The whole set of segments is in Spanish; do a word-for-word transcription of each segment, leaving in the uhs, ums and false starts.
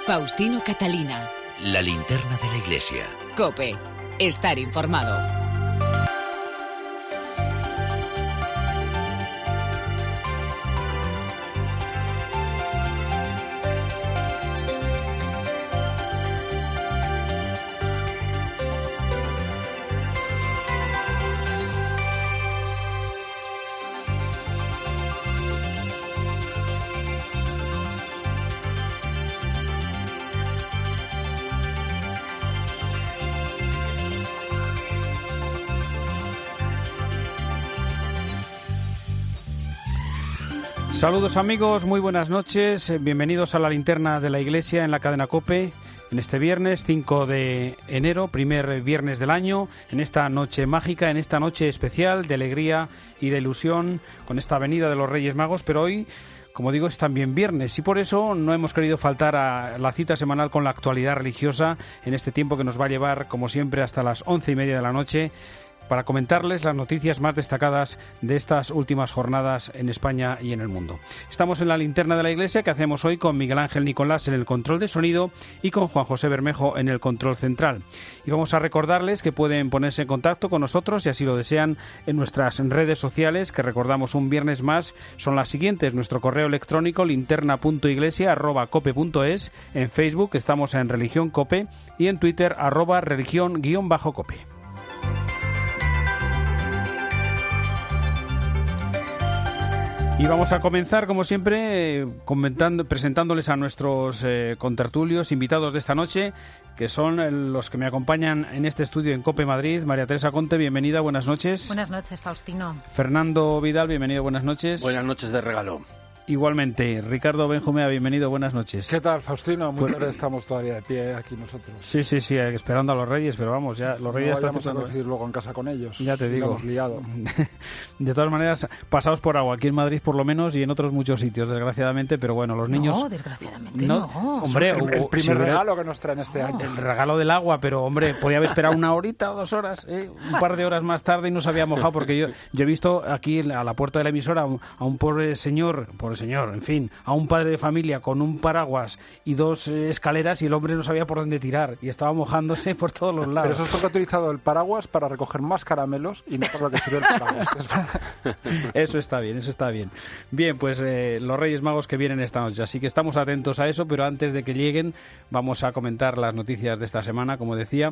Faustino Catalina. La linterna de la iglesia. COPE. Estar informado. Saludos amigos, muy buenas noches, bienvenidos a la linterna de la iglesia en la cadena COPE, en este viernes cinco de enero, primer viernes del año, en esta noche mágica, en esta noche especial de alegría y de ilusión, con esta venida de los Reyes Magos, pero hoy, como digo, es también viernes y por eso no hemos querido faltar a la cita semanal con la actualidad religiosa en este tiempo que nos va a llevar, como siempre, hasta las once y media de la noche, para comentarles las noticias más destacadas de estas últimas jornadas en España y en el mundo. Estamos en la linterna de la iglesia que hacemos hoy con Miguel Ángel Nicolás en el control de sonido y con Juan José Bermejo en el control central. Y vamos a recordarles que pueden ponerse en contacto con nosotros si así lo desean en nuestras redes sociales, que recordamos un viernes más, son las siguientes: nuestro correo electrónico linterna punto iglesia arroba cope punto es, en Facebook estamos en Religión Cope y en Twitter arroba religión guión bajo cope. Y vamos a comenzar, como siempre, eh, comentando, presentándoles a nuestros eh, contertulios, invitados de esta noche, que son eh, los que me acompañan en este estudio en COPE Madrid. María Teresa Conte, bienvenida, buenas noches. Buenas noches, Faustino. Fernando Vidal, bienvenido, buenas noches. Buenas noches de regalo. Igualmente, Ricardo Benjumea, bienvenido, buenas noches. ¿Qué tal, Faustino? Muy Pues- tarde estamos todavía de pie aquí nosotros. Sí, sí, sí, eh, esperando a los Reyes, pero vamos, ya los Reyes No están vayamos a haciendo- coincidir luego en casa con ellos. Ya te Si digo. lo hemos liado. De todas maneras, pasados por agua, aquí en Madrid por lo menos y en otros muchos sitios, desgraciadamente, pero bueno, los niños... No, desgraciadamente No, no. hombre, el, el o- primer si hubiera- regalo que nos traen este año. El regalo del agua, pero hombre, podía haber esperado una horita o dos horas, ¿eh? Un par de horas más tarde y no se había mojado, porque yo, yo he visto aquí a la puerta de la emisora a un, a un pobre señor, pobre señor, en fin, a un padre de familia con un paraguas y dos eh, escaleras y el hombre no sabía por dónde tirar y estaba mojándose por todos los lados. Pero eso es porque he utilizado el paraguas para recoger más caramelos y no para lo que sirve el paraguas. Eso está bien, eso está bien. Bien, pues eh, los Reyes Magos que vienen esta noche, así que estamos atentos a eso, pero antes de que lleguen vamos a comentar las noticias de esta semana, como decía.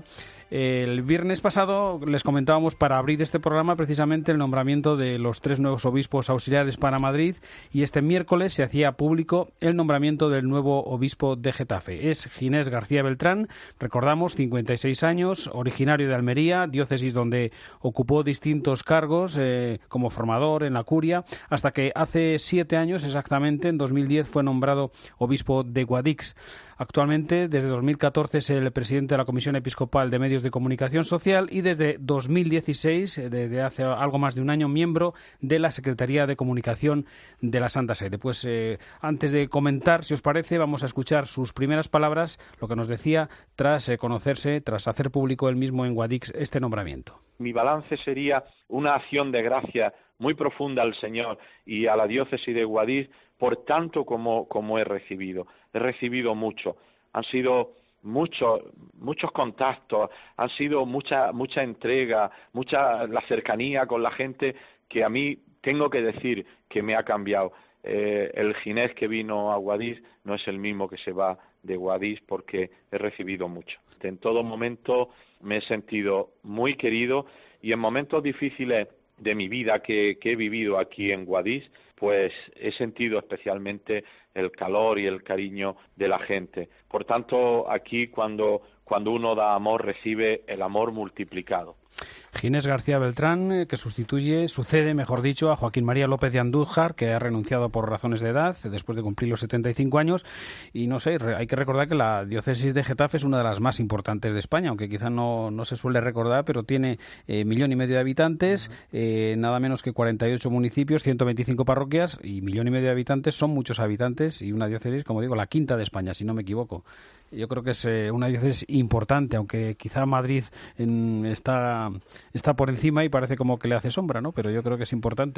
El viernes pasado les comentábamos para abrir este programa precisamente el nombramiento de los tres nuevos obispos auxiliares para Madrid y este miércoles se hacía público el nombramiento del nuevo obispo de Getafe. Es Ginés García Beltrán, recordamos, cincuenta y seis años, originario de Almería, diócesis donde ocupó distintos cargos eh, como formador en la curia, hasta que hace siete años exactamente, en dos mil diez, fue nombrado obispo de Guadix. Actualmente, desde dos mil catorce, es el presidente de la Comisión Episcopal de Medios de Comunicación Social y desde dos mil dieciséis, desde hace algo más de un año, miembro de la Secretaría de Comunicación de la Santa Sede. Pues eh, antes de comentar, si os parece, vamos a escuchar sus primeras palabras, lo que nos decía tras eh, conocerse, tras hacer público él mismo en Guadix este nombramiento. Mi balance sería una acción de gracia muy profunda al Señor y a la diócesis de Guadix por tanto como, como he recibido. He recibido mucho. Han sido muchos muchos contactos, han sido mucha mucha entrega, mucha la cercanía con la gente que a mí tengo que decir que me ha cambiado. Eh, el Ginés que vino a Guadix no es el mismo que se va de Guadix porque he recibido mucho. En todo momento me he sentido muy querido y en momentos difíciles de mi vida que, que he vivido aquí en Guadix, pues he sentido especialmente el calor y el cariño de la gente. Por tanto, aquí cuando, cuando uno da amor, recibe el amor multiplicado. Ginés García Beltrán, que sustituye, sucede, mejor dicho, a Joaquín María López de Andújar, que ha renunciado por razones de edad después de cumplir los setenta y cinco años. Y no sé, hay que recordar que la diócesis de Getafe es una de las más importantes de España, aunque quizá no, no se suele recordar, pero tiene eh, millón y medio de habitantes, eh, nada menos que cuarenta y ocho municipios, ciento veinticinco parroquias y millón y medio de habitantes. Son muchos habitantes y una diócesis, como digo, la quinta de España, si no me equivoco. Yo creo que es eh, una diócesis importante, aunque quizá Madrid en, está, está por encima y parece como que le hace sombra, ¿no? Pero yo creo que es importante.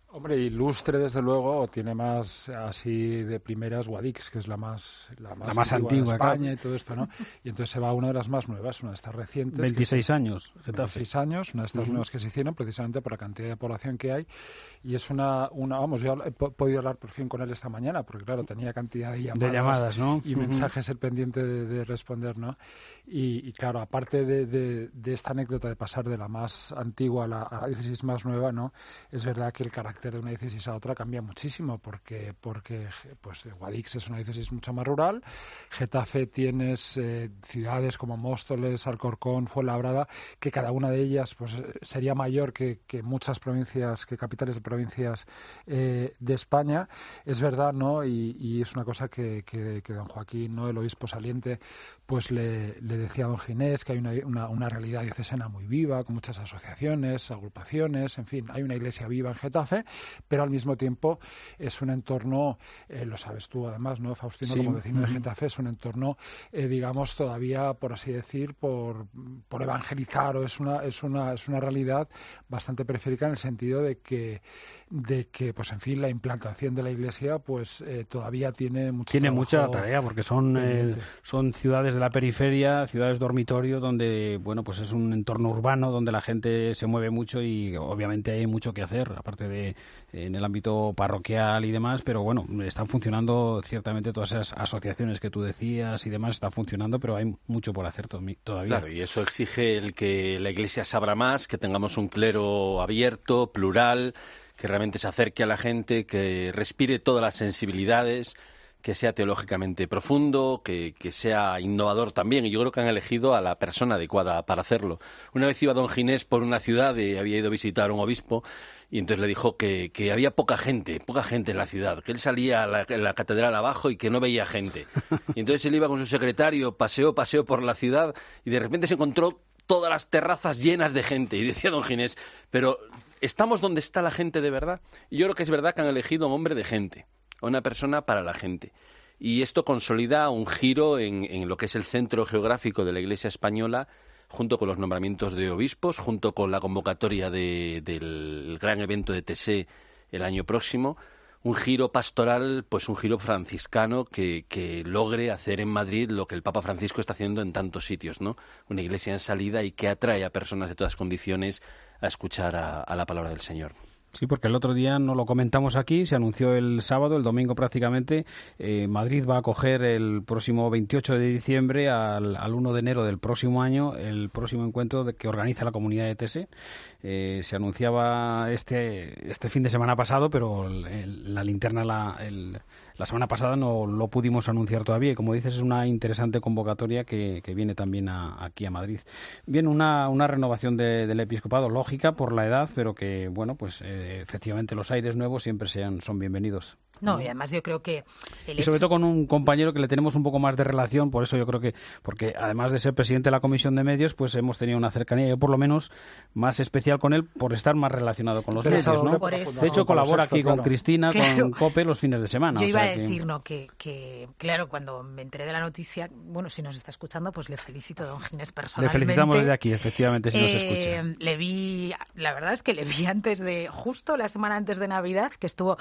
Hombre, ilustre desde luego, tiene más así de primeras Guadix, que es la más la más, la más antigua, antigua de España, claro. Y todo esto, ¿no? Y entonces se va a una de las más nuevas, una de estas recientes. veintiséis se, años, Getafe. veintiséis años, una de estas uh-huh. nuevas que se hicieron precisamente por la cantidad de población que hay. Y es una, una vamos, yo he podido hablar por fin con él esta mañana, porque claro, tenía cantidad de llamadas, de llamadas, ¿no? Y uh-huh. mensajes el pendiente de, de responder, ¿no? Y, y claro, aparte de, de, de esta anécdota de pasar de la más antigua a la, a la diócesis más nueva, ¿no? Es verdad que el carácter de una diócesis a otra cambia muchísimo, porque porque pues Guadix es una diócesis mucho más rural, Getafe tienes eh, ciudades como Móstoles, Alcorcón, Fuenlabrada, que cada una de ellas pues sería mayor que, que muchas provincias, que capitales de provincias eh, de España. Es verdad, ¿no? Y, y es una cosa que, que, que don Joaquín, ¿no? El obispo saliente, pues le, le decía a don Ginés que hay una, una, una realidad diocesana muy viva, con muchas asociaciones, agrupaciones, en fin, hay una iglesia viva en Getafe, pero al mismo tiempo es un entorno, eh, lo sabes tú además, ¿no, Faustino? Sí. Como vecino uh-huh. de Getafe, es un entorno, eh, digamos, todavía, por así decir, por, por evangelizar, o es una, es una, es una realidad bastante periférica en el sentido de que, de que, pues en fin, la implantación de la iglesia, pues eh, todavía tiene mucho Tiene mucha tarea, porque son, eh, son ciudades de la periferia, ciudades dormitorio, donde, bueno, pues es un entorno urbano, donde la gente se mueve mucho y obviamente hay mucho que hacer, aparte de en el ámbito parroquial y demás, pero bueno, están funcionando ciertamente todas esas asociaciones que tú decías y demás, están funcionando, pero hay mucho por hacer todavía. Claro, y eso exige el que la Iglesia se abra más, que tengamos un clero abierto, plural, que realmente se acerque a la gente, que respire todas las sensibilidades, que sea teológicamente profundo, que, que sea innovador también, y yo creo que han elegido a la persona adecuada para hacerlo. Una vez iba don Ginés por una ciudad y había ido a visitar a un obispo, y entonces le dijo que, que había poca gente, poca gente en la ciudad, que él salía a la, a la catedral abajo y que no veía gente. Y entonces él iba con su secretario, paseó, paseó por la ciudad, y de repente se encontró todas las terrazas llenas de gente, y decía don Ginés, pero ¿estamos donde está la gente de verdad? Y yo creo que es verdad que han elegido a un hombre de gente, a una persona para la gente. Y esto consolida un giro en, en lo que es el centro geográfico de la Iglesia española, junto con los nombramientos de obispos, junto con la convocatoria de, del gran evento de T S E el año próximo, un giro pastoral, pues un giro franciscano que, que logre hacer en Madrid lo que el Papa Francisco está haciendo en tantos sitios, ¿no? Una iglesia en salida y que atrae a personas de todas condiciones a escuchar a, a la palabra del Señor. Sí, porque el otro día no lo comentamos aquí, se anunció el sábado, el domingo prácticamente, eh, Madrid va a acoger el próximo veintiocho de diciembre al, al uno de enero del próximo año el próximo encuentro de, que organiza la comunidad de T S E. Eh, se anunciaba este este fin de semana pasado, pero el, el, la linterna la, el, la semana pasada no lo pudimos anunciar todavía y como dices es una interesante convocatoria que, que viene también a, aquí a Madrid. Bien, una, una renovación de, del episcopado lógica por la edad, pero que bueno, pues eh, efectivamente los aires nuevos siempre sean, son bienvenidos. No, y además yo creo que... El y sobre hecho... todo con un compañero que le tenemos un poco más de relación, por eso yo creo que, porque además de ser presidente de la Comisión de Medios, pues hemos tenido una cercanía, yo por lo menos, más especial con él por estar más relacionado con los medios, ¿no? Por eso. De hecho, colabora sexto, aquí claro. con Cristina, claro. con COPE los fines de semana. Yo o iba sea a que... decir, ¿no? Que, que, claro, cuando me enteré de la noticia, bueno, si nos está escuchando, pues le felicito a don Ginés personalmente. Le felicitamos desde aquí, efectivamente, si eh, nos escucha. Le vi, la verdad es que le vi antes de, justo la semana antes de Navidad, que estuvo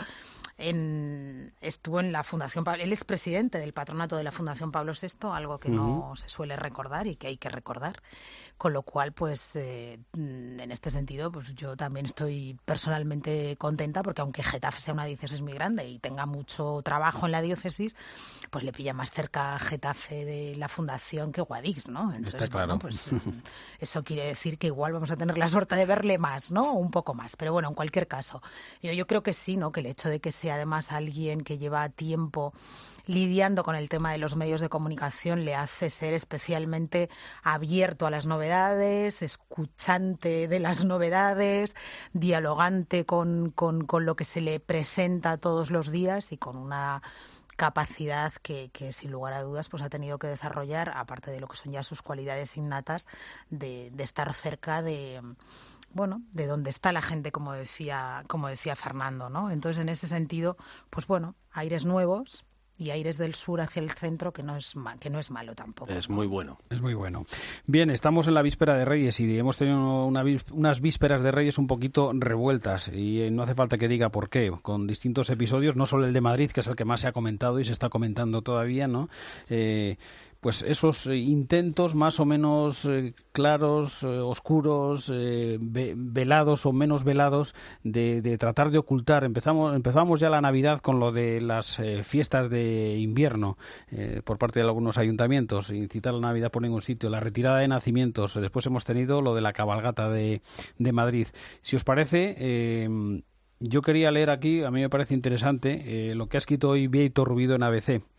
en, estuvo en la Fundación Pablo, él es presidente del patronato de la Fundación Pablo sexto, algo que uh-huh. no se suele recordar y que hay que recordar, con lo cual, pues, eh, en este sentido, pues yo también estoy personalmente contenta, porque aunque Getafe sea una diócesis muy grande y tenga mucho trabajo en la diócesis, pues le pilla más cerca Getafe de la Fundación que Guadix, ¿no? Entonces, está claro. Bueno, pues eso quiere decir que igual vamos a tener la suerte de verle más, ¿no? Un poco más, pero bueno, en cualquier caso, yo, yo creo que sí, ¿no? Que el hecho de que sea además alguien que lleva tiempo lidiando con el tema de los medios de comunicación le hace ser especialmente abierto a las novedades, escuchante de las novedades, dialogante con, con, con lo que se le presenta todos los días y con una capacidad que, que sin lugar a dudas pues ha tenido que desarrollar, aparte de lo que son ya sus cualidades innatas, de, de estar cerca de... bueno, de dónde está la gente, como decía, como decía Fernando, ¿no? Entonces, en ese sentido, pues bueno, aires nuevos, y aires del sur hacia el centro, que no es ma- que no es malo tampoco. Es ¿no? muy bueno. Es muy bueno. Bien, estamos en la víspera de Reyes y hemos tenido una, unas vísperas de Reyes un poquito revueltas y no hace falta que diga por qué, con distintos episodios, no solo el de Madrid, que es el que más se ha comentado y se está comentando todavía, ¿no? Eh, pues esos eh, intentos más o menos eh, claros, eh, oscuros, eh, ve, velados o menos velados de, de tratar de ocultar. Empezamos, empezamos ya la Navidad con lo de las eh, fiestas de invierno eh, por parte de algunos ayuntamientos, incitar la Navidad por ningún sitio, la retirada de nacimientos. Después hemos tenido lo de la cabalgata de, de Madrid. Si os parece... Eh, yo quería leer aquí, a mí me parece interesante, eh, lo que ha escrito hoy Bieito Rubido en A B C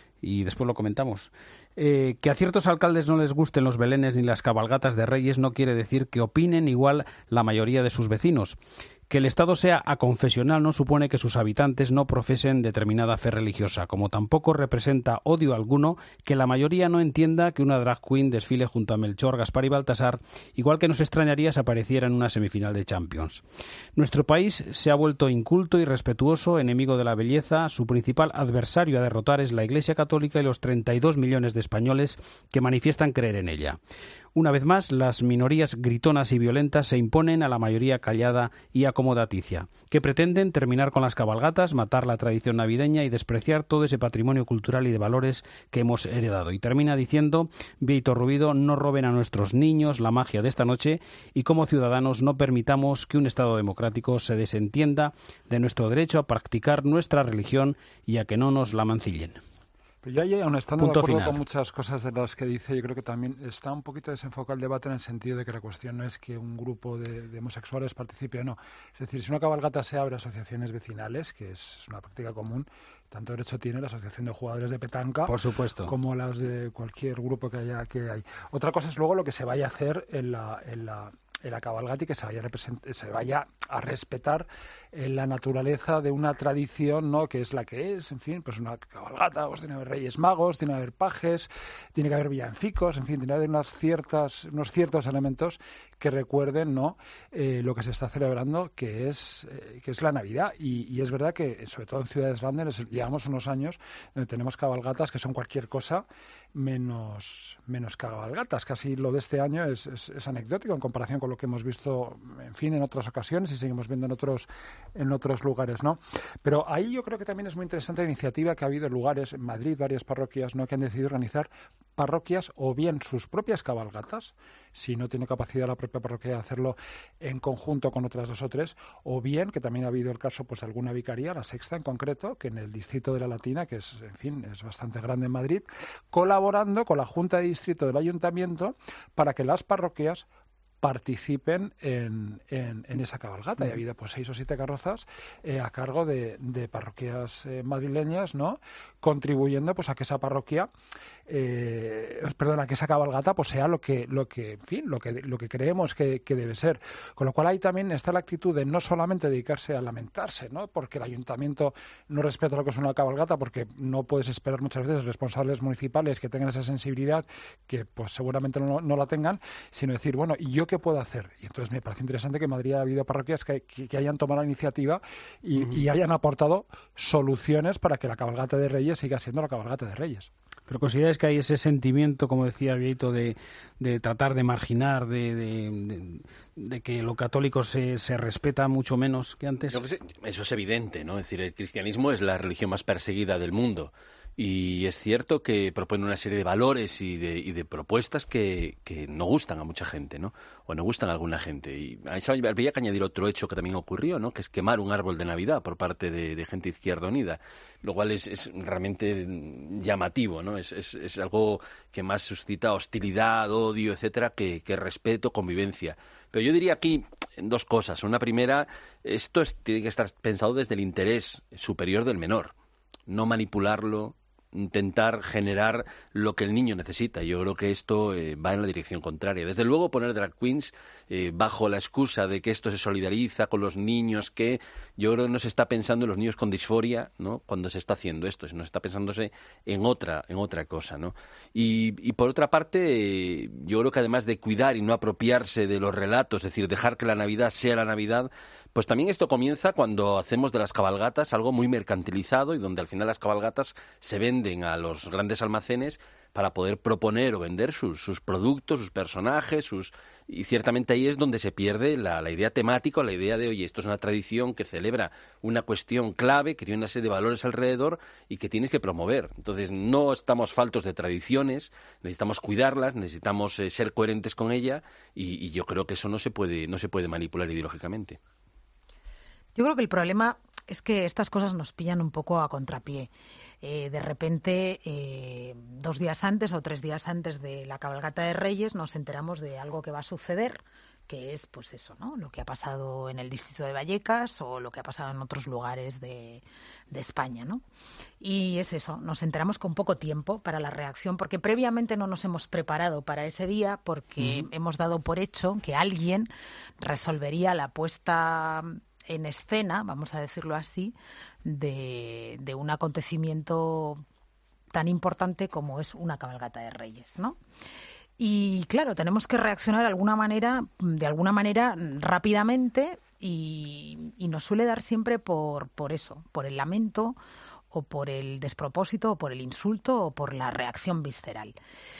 y después lo comentamos. Eh, que a ciertos alcaldes no les gusten los belenes ni las cabalgatas de Reyes no quiere decir que opinen igual la mayoría de sus vecinos. Que el Estado sea aconfesional no supone que sus habitantes no profesen determinada fe religiosa, como tampoco representa odio alguno que la mayoría no entienda que una drag queen desfile junto a Melchor, Gaspar y Baltasar, igual que nos extrañaría si apareciera en una semifinal de Champions. Nuestro país se ha vuelto inculto y respetuoso, enemigo de la belleza. Su principal adversario a derrotar es la Iglesia Católica y los treinta y dos millones de españoles que manifiestan creer en ella. Una vez más, las minorías gritonas y violentas se imponen a la mayoría callada y acomodaticia, que pretenden terminar con las cabalgatas, matar la tradición navideña y despreciar todo ese patrimonio cultural y de valores que hemos heredado. Y termina diciendo, Bieito Rubido, no roben a nuestros niños la magia de esta noche y como ciudadanos no permitamos que un Estado democrático se desentienda de nuestro derecho a practicar nuestra religión y a que no nos la mancillen. Pero yo ahí, aun estando Punto de acuerdo final. con muchas cosas de las que dice, yo creo que también está un poquito desenfocado el debate en el sentido de que la cuestión no es que un grupo de, de homosexuales participe o no. Es decir, si una cabalgata se abre a asociaciones vecinales, que es una práctica común, tanto derecho tiene la Asociación de Jugadores de Petanca Por supuesto. como las de cualquier grupo que haya que hay. Otra cosa es luego lo que se vaya a hacer en la... En la en la cabalgata y que se vaya, a se vaya a respetar en la naturaleza de una tradición, ¿no?, que es la que es, en fin, pues una cabalgata, pues tiene que haber reyes magos, tiene que haber pajes, tiene que haber villancicos, en fin, tiene que haber unas ciertas, unos ciertos elementos que recuerden, ¿no?, eh, lo que se está celebrando, que es, eh, que es la Navidad. Y, y es verdad que, sobre todo en ciudades grandes, llevamos unos años donde tenemos cabalgatas que son cualquier cosa menos, menos cabalgatas. Casi lo de este año es, es, es anecdótico en comparación con lo que hemos visto, en fin, en otras ocasiones y seguimos viendo en otros en otros lugares, ¿no? Pero ahí yo creo que también es muy interesante la iniciativa que ha habido en lugares, en Madrid, varias parroquias, ¿no?, que han decidido organizar parroquias o bien sus propias cabalgatas, si no tiene capacidad la propia parroquia de hacerlo en conjunto con otras dos o tres, o bien, que también ha habido el caso pues de alguna vicaría, la Sexta en concreto, que en el distrito de la Latina, que es, en fin, es bastante grande en Madrid, colaborando con la Junta de Distrito del Ayuntamiento para que las parroquias participen en, en, en esa cabalgata. Y ha habido pues seis o siete carrozas eh, a cargo de, de parroquias eh, madrileñas, ¿no?, contribuyendo pues a que esa parroquia, eh, perdón, a que esa cabalgata pues sea lo que, lo que, en fin, lo que, lo que creemos que, que debe ser. Con lo cual ahí también está la actitud de no solamente dedicarse a lamentarse, ¿no?, porque el ayuntamiento no respeta lo que es una cabalgata, porque no puedes esperar muchas veces responsables municipales que tengan esa sensibilidad, que pues seguramente no, no la tengan, sino decir, bueno, ¿y yo qué puedo hacer? Y entonces me parece interesante que en Madrid ha habido parroquias que, que, que hayan tomado la iniciativa y, uh-huh. y hayan aportado soluciones para que la cabalgata de Reyes siga siendo la cabalgata de Reyes. ¿Pero consideráis que hay ese sentimiento, como decía Bieito, de, de tratar de marginar, de, de, de, de que lo católico se, se respeta mucho menos que antes? Yo que sé, eso es evidente, ¿no? Es decir, el cristianismo es la religión más perseguida del mundo. Y es cierto que propone una serie de valores y de, y de propuestas que, que no gustan a mucha gente, ¿no? O no gustan a alguna gente. Y a eso habría que añadir otro hecho que también ocurrió, ¿no?, que es quemar un árbol de Navidad por parte de, de gente Izquierda Unida, lo cual es, es realmente llamativo, ¿no? Es, es, es algo que más suscita hostilidad, odio, etcétera, que, que respeto, convivencia. Pero yo diría aquí dos cosas. Una primera, esto es, tiene que estar pensado desde el interés superior del menor. No manipularlo, intentar generar lo que el niño necesita. Yo creo que esto eh, va en la dirección contraria. Desde luego poner drag queens eh, bajo la excusa de que esto se solidariza con los niños, que yo creo que no se está pensando en los niños con disforia, ¿no?, cuando se está haciendo esto, sino está pensándose en otra, en otra cosa, ¿no? Y, y por otra parte, eh, yo creo que además de cuidar y no apropiarse de los relatos, es decir, dejar que la Navidad sea la Navidad, Pues también esto comienza cuando hacemos de las cabalgatas algo muy mercantilizado y donde al final las cabalgatas se venden a los grandes almacenes para poder proponer o vender sus, sus productos, sus personajes, sus y ciertamente ahí es donde se pierde la, la idea temática, la idea de, oye, esto es una tradición que celebra una cuestión clave, que tiene una serie de valores alrededor y que tienes que promover. Entonces, no estamos faltos de tradiciones, necesitamos cuidarlas, necesitamos eh, ser coherentes con ella y, y yo creo que eso no se puede, no se puede manipular ideológicamente. Yo creo que el problema es que estas cosas nos pillan un poco a contrapié. Eh, de repente, eh, dos días antes o tres días antes de la cabalgata de Reyes, nos enteramos de algo que va a suceder, que es, pues eso, ¿no? Lo que ha pasado en el distrito de Vallecas o lo que ha pasado en otros lugares de, de España, ¿no? Y es eso, nos enteramos con poco tiempo para la reacción, porque previamente no nos hemos preparado para ese día, porque uh-huh. hemos dado por hecho que alguien resolvería la puesta en escena, vamos a decirlo así, de, de un acontecimiento tan importante como es una cabalgata de Reyes, ¿no? Y claro, tenemos que reaccionar de alguna manera, de alguna manera rápidamente y, y nos suele dar siempre por, por eso, por el lamento o por el despropósito o por el insulto o por la reacción visceral.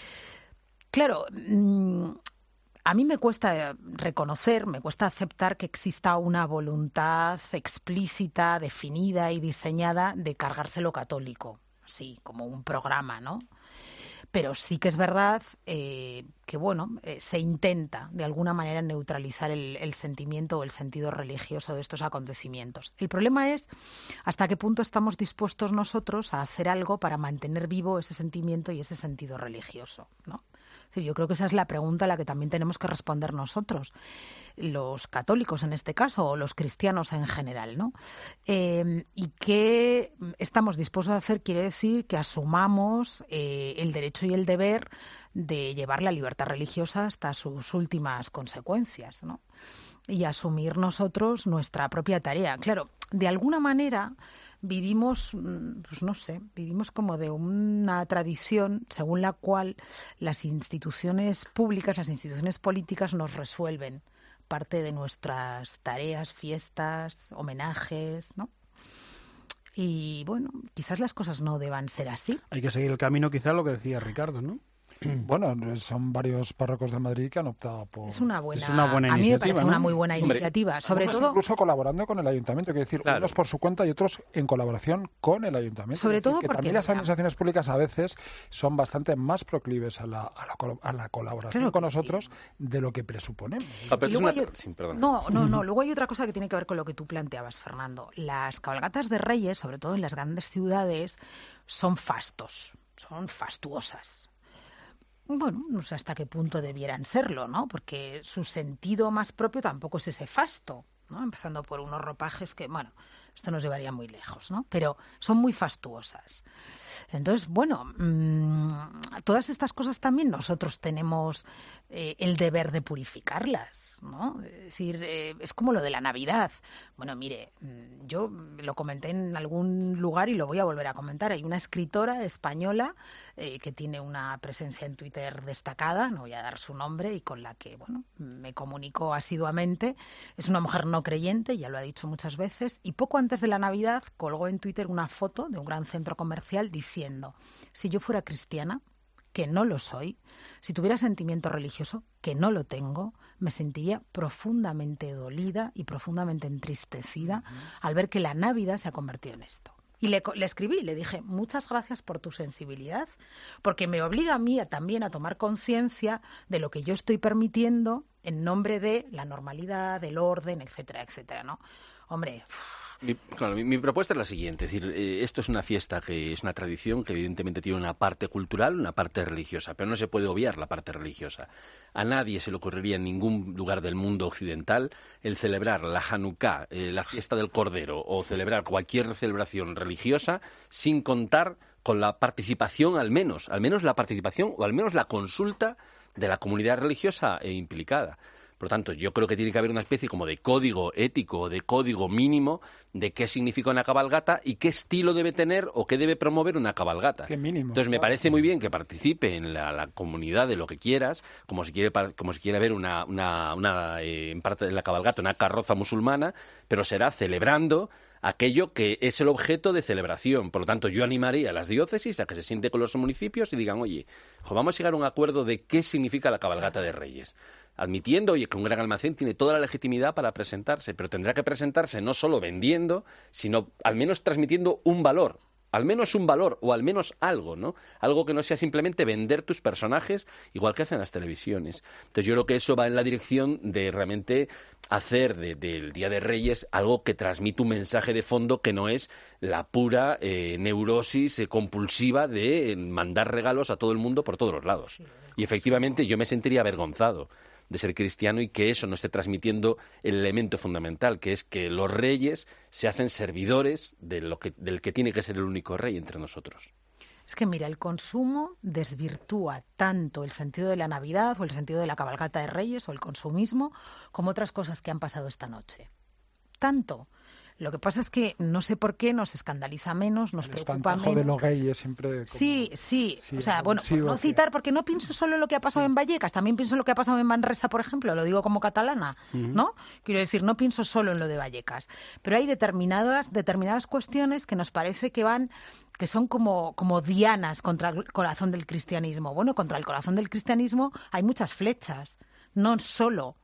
Claro, mmm, a mí me cuesta reconocer, me cuesta aceptar que exista una voluntad explícita, definida y diseñada de cargarse lo católico, sí, como un programa, ¿no? Pero sí que es verdad eh, que, bueno, eh, se intenta de alguna manera neutralizar el, el sentimiento o el sentido religioso de estos acontecimientos. El problema es hasta qué punto estamos dispuestos nosotros a hacer algo para mantener vivo ese sentimiento y ese sentido religioso, ¿no? Yo creo que esa es la pregunta a la que también tenemos que responder nosotros, los católicos en este caso, o los cristianos en general, ¿no? Eh, y qué estamos dispuestos a hacer quiere decir que asumamos eh, el derecho y el deber de llevar la libertad religiosa hasta sus últimas consecuencias, ¿no? Y asumir nosotros nuestra propia tarea. Claro, de alguna manera vivimos, pues no sé, vivimos como de una tradición según la cual las instituciones públicas, las instituciones políticas nos resuelven parte de nuestras tareas, fiestas, homenajes, ¿no? Y bueno, quizás las cosas no deban ser así. Hay que seguir el camino, quizás lo que decía Ricardo, ¿no? Bueno, son varios párrocos de Madrid que han optado por... Es una buena, es una buena a mí me parece ¿no? una muy buena Hombre, iniciativa, sobre Algunos todo... incluso colaborando con el ayuntamiento, quiero decir, claro. unos por su cuenta y otros en colaboración con el ayuntamiento. Sobre es decir, todo que porque, también las mira, administraciones públicas a veces son bastante más proclives a la, a la, colo- a la colaboración Claro que con nosotros sí. de lo que presuponemos. Ah, pero Y es luego una... hay- sí, perdón. No, no, no. Luego hay otra cosa que tiene que ver con lo que tú planteabas, Fernando. Las cabalgatas de Reyes, sobre todo en las grandes ciudades, son fastos, son fastuosas. Bueno, no sé hasta qué punto debieran serlo, ¿no? Porque su sentido más propio tampoco es ese fasto, ¿no? Empezando por unos ropajes que, bueno, esto nos llevaría muy lejos, ¿no? Pero son muy fastuosas. Entonces, bueno, mmm, todas estas cosas también nosotros tenemos eh, el deber de purificarlas, ¿no? Es decir, eh, es como lo de la Navidad. Bueno, mire, yo lo comenté en algún lugar y lo voy a volver a comentar. Hay una escritora española eh, que tiene una presencia en Twitter destacada, no voy a dar su nombre, y con la que, bueno, me comunico asiduamente. Es una mujer no creyente, ya lo ha dicho muchas veces, y poco antes de la Navidad colgó en Twitter una foto de un gran centro comercial diciendo: si yo fuera cristiana, que no lo soy, si tuviera sentimiento religioso, que no lo tengo, me sentiría profundamente dolida y profundamente entristecida uh-huh. al ver que la Navidad se ha convertido en esto. Y le, le escribí, le dije, muchas gracias por tu sensibilidad, porque me obliga a mí a, también a tomar conciencia de lo que yo estoy permitiendo en nombre de la normalidad, del orden, etcétera, etcétera, ¿no? Hombre... Mi, claro, mi, mi propuesta es la siguiente, es decir, eh, esto es una fiesta que es una tradición que evidentemente tiene una parte cultural, una parte religiosa, pero no se puede obviar la parte religiosa. A nadie se le ocurriría en ningún lugar del mundo occidental el celebrar la Hanukkah, eh, la fiesta del Cordero, o celebrar cualquier celebración religiosa sin contar con la participación, al menos, al menos la participación o al menos la consulta de la comunidad religiosa eh, implicada. Por lo tanto, yo creo que tiene que haber una especie como de código ético, de código mínimo de qué significa una cabalgata y qué estilo debe tener o qué debe promover una cabalgata. Qué mínimo. Entonces, me claro. parece muy bien que participe en la, la comunidad de lo que quieras, como si quiere, como si quiere ver una, una, una eh, en parte de la cabalgata, una carroza musulmana, pero será celebrando aquello que es el objeto de celebración. Por lo tanto, yo animaría a las diócesis a que se sienten con los municipios y digan, oye, jo, vamos a llegar a un acuerdo de qué significa la cabalgata de Reyes. Admitiendo, oye, que un gran almacén tiene toda la legitimidad para presentarse, pero tendrá que presentarse no solo vendiendo, sino al menos transmitiendo un valor. Al menos un valor, o al menos algo, ¿no? Algo que no sea simplemente vender tus personajes, igual que hacen las televisiones. Entonces yo creo que eso va en la dirección de realmente hacer de, del Día de Reyes algo que transmite un mensaje de fondo que no es la pura eh, neurosis eh, compulsiva de eh, mandar regalos a todo el mundo por todos los lados. Y efectivamente yo me sentiría avergonzado de ser cristiano y que eso no esté transmitiendo el elemento fundamental, que es que los reyes se hacen servidores de lo que, del que tiene que ser el único rey entre nosotros. Es que, mira, el consumo desvirtúa tanto el sentido de la Navidad o el sentido de la cabalgata de Reyes o el consumismo como otras cosas que han pasado esta noche. Tanto. Lo que pasa es que no sé por qué nos escandaliza menos, nos el preocupa menos. El de los gays siempre... Como... Sí, sí, sí. O sea, bueno, por no citar, porque no pienso solo en lo que ha pasado sí. en Vallecas, también pienso en lo que ha pasado en Manresa, por ejemplo, lo digo como catalana, uh-huh. ¿no? Quiero decir, no pienso solo en lo de Vallecas. Pero hay determinadas, determinadas cuestiones que nos parece que van... que son como, como dianas contra el corazón del cristianismo. Bueno, contra el corazón del cristianismo hay muchas flechas, no solo...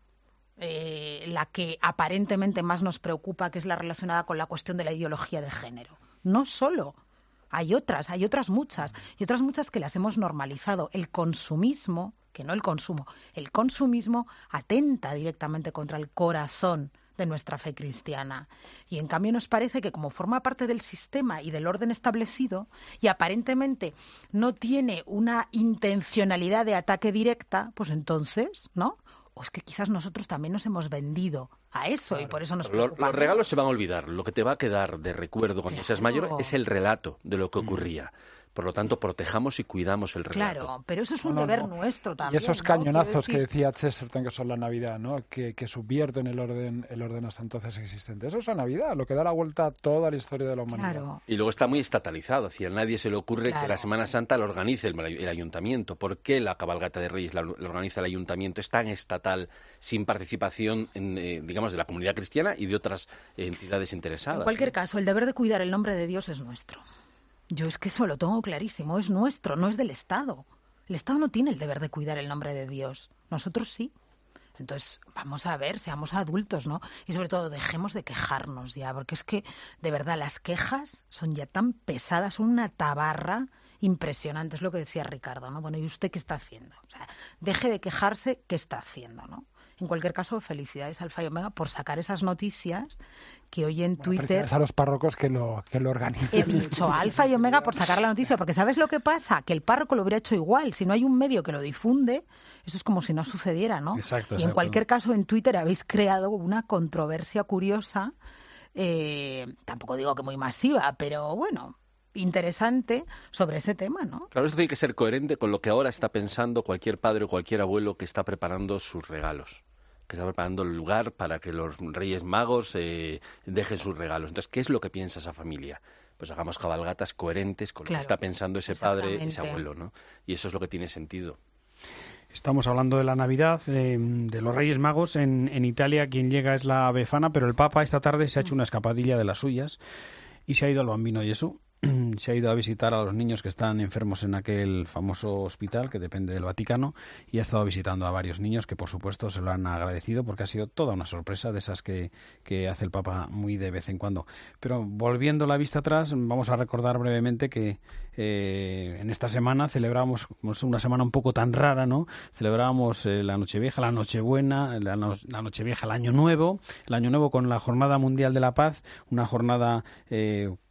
Eh, la que aparentemente más nos preocupa, que es la relacionada con la cuestión de la ideología de género. No solo. Hay otras, hay otras muchas. Y otras muchas que las hemos normalizado. El consumismo, que no el consumo, el consumismo atenta directamente contra el corazón de nuestra fe cristiana. Y en cambio nos parece que como forma parte del sistema y del orden establecido y aparentemente no tiene una intencionalidad de ataque directa, pues entonces, ¿no? O es que quizás nosotros también nos hemos vendido a eso claro. y por eso nos preocupa. Los, los regalos se van a olvidar. Lo que te va a quedar de recuerdo cuando claro. seas mayor es el relato de lo que ocurría. Por lo tanto, protejamos y cuidamos el relato. Claro, pero eso es un no, no, deber no. nuestro también. Y esos ¿no? cañonazos decir... que decía Chesterton que son la Navidad, ¿no? Que, que subvierten el orden, el orden hasta entonces existente. Eso es la Navidad, lo que da la vuelta a toda la historia de la humanidad. Claro. Y luego está muy estatalizado, es decir, a nadie se le ocurre claro. que la Semana Santa la organice el, el ayuntamiento. ¿Por qué la cabalgata de Reyes la, la organiza el ayuntamiento? Es tan estatal, sin participación, en, eh, digamos, de la comunidad cristiana y de otras eh, entidades interesadas. En cualquier ¿no? caso, el deber de cuidar el nombre de Dios es nuestro. Yo es que eso lo tengo clarísimo, es nuestro, no es del Estado. El Estado no tiene el deber de cuidar el nombre de Dios, nosotros sí. Entonces, vamos a ver, seamos adultos, ¿no? Y sobre todo, dejemos de quejarnos ya, porque es que, de verdad, las quejas son ya tan pesadas, son una tabarra impresionante, es lo que decía Ricardo, ¿no? Bueno, ¿y usted qué está haciendo? O sea, deje de quejarse, ¿qué está haciendo, no? En cualquier caso, felicidades a Alfa y Omega por sacar esas noticias que hoy en bueno, Twitter... Felicidades a los párrocos que lo, que lo organizan. He dicho Alfa y Omega por sacar la noticia, porque ¿sabes lo que pasa? Que el párroco lo hubiera hecho igual. Si no hay un medio que lo difunde, eso es como si no sucediera, ¿no? Exacto, y en exacto. cualquier caso, en Twitter habéis creado una controversia curiosa, eh, tampoco digo que muy masiva, pero bueno... interesante sobre ese tema, ¿no? Claro, esto tiene que ser coherente con lo que ahora está pensando cualquier padre o cualquier abuelo que está preparando sus regalos, que está preparando el lugar para que los Reyes Magos eh, dejen sus regalos. Entonces, ¿qué es lo que piensa esa familia? Pues hagamos cabalgatas coherentes con claro, lo que está pensando ese padre, ese abuelo, ¿no? Y eso es lo que tiene sentido. Estamos hablando de la Navidad, eh, de los Reyes Magos. En, en Italia quien llega es la Befana, pero el Papa esta tarde se ha hecho una escapadilla de las suyas y se ha ido al Bambino Gesù. Se ha ido a visitar a los niños que están enfermos en aquel famoso hospital que depende del Vaticano y ha estado visitando a varios niños que por supuesto se lo han agradecido porque ha sido toda una sorpresa de esas que, que hace el Papa muy de vez en cuando. Pero volviendo la vista atrás, vamos a recordar brevemente que eh, en esta semana celebramos una semana un poco tan rara, ¿no? Celebrábamos eh, la Nochevieja, la Nochebuena, la, no, la Nochevieja, el Año Nuevo, el Año Nuevo con la Jornada Mundial de la Paz, una jornada... Eh,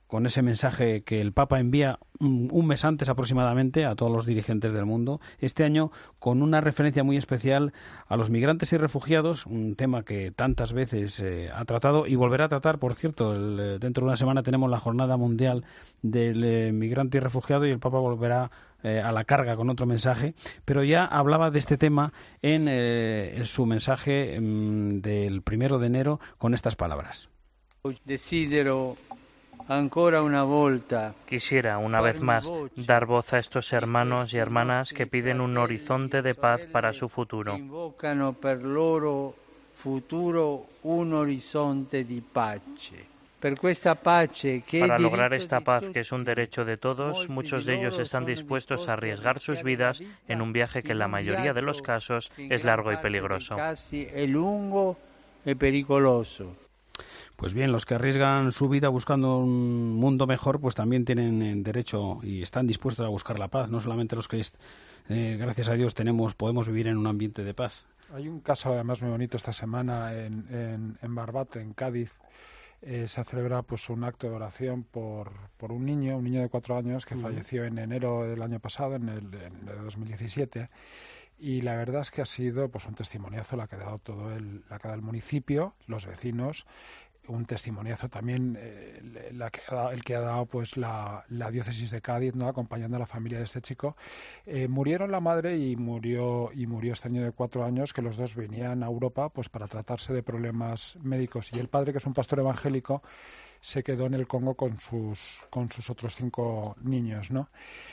con ese mensaje que el Papa envía un, un mes antes aproximadamente a todos los dirigentes del mundo, este año con una referencia muy especial a los migrantes y refugiados, un tema que tantas veces eh, ha tratado y volverá a tratar, por cierto, el, dentro de una semana tenemos la Jornada Mundial del eh, Migrante y Refugiado y el Papa volverá eh, a la carga con otro mensaje, pero ya hablaba de este tema en, eh, en su mensaje mm, del primero de enero con estas palabras. Desidero ancora una volta. Quisiera, una vez más, dar voz a estos hermanos y hermanas que piden un horizonte de paz para su futuro. Invocano per loro futuro un horizonte di pace. Per questa pace que Para lograr esta paz, que es un derecho de todos, muchos de ellos están dispuestos a arriesgar sus vidas en un viaje que en la mayoría de los casos es largo y peligroso. Es lungo y peligroso. Pues bien, los que arriesgan su vida buscando un mundo mejor, pues también tienen derecho y están dispuestos a buscar la paz. No solamente los que, eh, gracias a Dios, tenemos podemos vivir en un ambiente de paz. Hay un caso además muy bonito esta semana en, en, en Barbate, en Cádiz. Eh, se celebra pues un acto de oración por, por un niño, un niño de cuatro años que uh-huh. falleció en enero del año pasado, en el, en el dos mil diecisiete. Y la verdad es que ha sido pues un testimoniazo la que ha dado todo el, la que ha dado el municipio, los vecinos, un testimoniazo también eh, la que ha dado, el que ha dado pues la, la diócesis de Cádiz, ¿no? Acompañando a la familia de este chico. Eh, murieron la madre y murió y murió este niño de cuatro años, que los dos venían a Europa pues para tratarse de problemas médicos, y el padre, que es un pastor evangélico, se quedó en el Congo con sus con sus otros cinco niños, ¿no?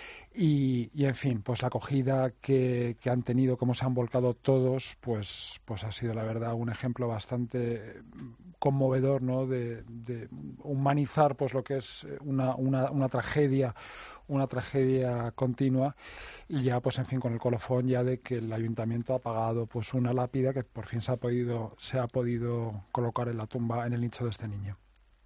Y, y en fin, pues la acogida que, que han tenido, cómo se han volcado todos, pues, pues ha sido la verdad un ejemplo bastante conmovedor, ¿no? De, de humanizar pues lo que es una, una, una tragedia, una tragedia continua, y ya pues en fin con el colofón ya de que el ayuntamiento ha pagado pues una lápida que por fin se ha podido se ha podido colocar en la tumba, en el nicho de este niño.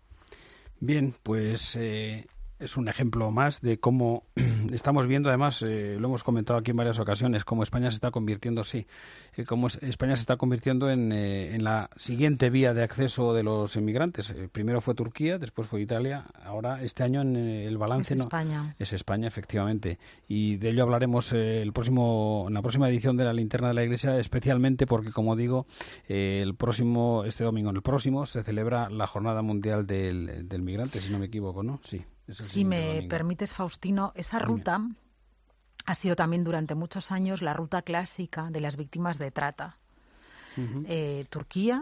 Bien, pues eh, es un ejemplo más de cómo estamos viendo, además, eh, lo hemos comentado aquí en varias ocasiones, cómo España se está convirtiendo, sí, eh, cómo España se está convirtiendo en, eh, en la siguiente vía de acceso de los inmigrantes. Eh, primero fue Turquía, después fue Italia, ahora este año en eh, el balance es no España. Es España, efectivamente, y de ello hablaremos eh, el próximo, en la próxima edición de la Linterna de la Iglesia, especialmente porque, como digo, eh, el próximo, este domingo, el próximo, se celebra la Jornada Mundial del, del Migrante, si no me equivoco, ¿no? Sí. Si me permites, Faustino, esa ruta Dime. ha sido también durante muchos años la ruta clásica de las víctimas de trata. Uh-huh. Eh, Turquía,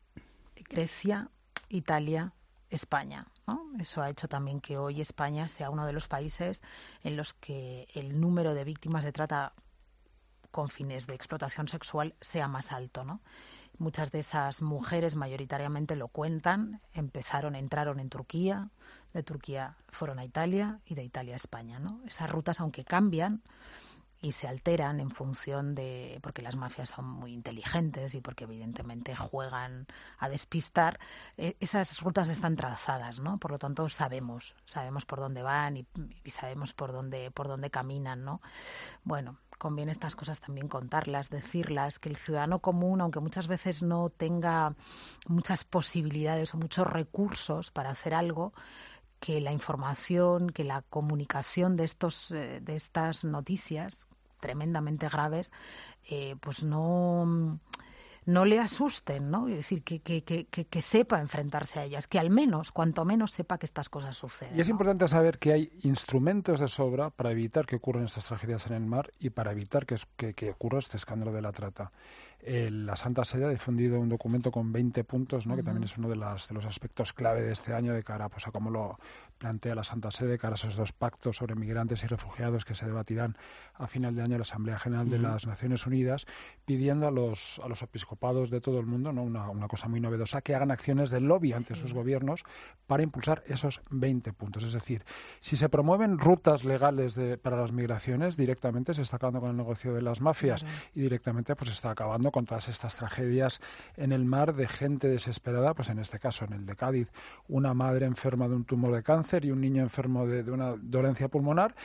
Grecia, Italia, España, ¿no? Eso ha hecho también que hoy España sea uno de los países en los que el número de víctimas de trata con fines de explotación sexual sea más alto, ¿no? Muchas de esas mujeres mayoritariamente lo cuentan, empezaron, entraron en Turquía, de Turquía fueron a Italia y de Italia a España, ¿no? Esas rutas, aunque cambian y se alteran en función de, porque las mafias son muy inteligentes y porque evidentemente juegan a despistar, eh, esas rutas están trazadas, ¿no? Por lo tanto sabemos, sabemos por dónde van y, y sabemos por dónde, por dónde caminan, ¿no? Bueno, conviene estas cosas también contarlas, decirlas, que el ciudadano común, aunque muchas veces no tenga muchas posibilidades o muchos recursos para hacer algo, que la información, que la comunicación de estos, de estas noticias tremendamente graves, eh, pues no, no le asusten, ¿no? Es decir, que, que, que, que sepa enfrentarse a ellas, que al menos, cuanto menos, sepa que estas cosas suceden. Y es ¿no? importante saber que hay instrumentos de sobra para evitar que ocurran estas tragedias en el mar y para evitar que, que, que ocurra este escándalo de la trata. Eh, la Santa Sede ha difundido un documento con veinte puntos, ¿no? Uh-huh. Que también es uno de, las, de los aspectos clave de este año de cara pues, a cómo lo plantea la Santa Sede, de cara a esos dos pactos sobre migrantes y refugiados que se debatirán a final de año en la Asamblea General uh-huh. de las Naciones Unidas, pidiendo a los, a los episcopados de todo el mundo, ¿no? una, una cosa muy novedosa, que hagan acciones de lobby ante sí. sus gobiernos para impulsar esos veinte puntos. Es decir, si se promueven rutas legales de, para las migraciones, directamente se está acabando con el negocio de las mafias claro. y directamente pues se está acabando con todas estas tragedias en el mar de gente desesperada, pues en este caso, en el de Cádiz, una madre enferma de un tumor de cáncer y un niño enfermo de, de una dolencia pulmonar,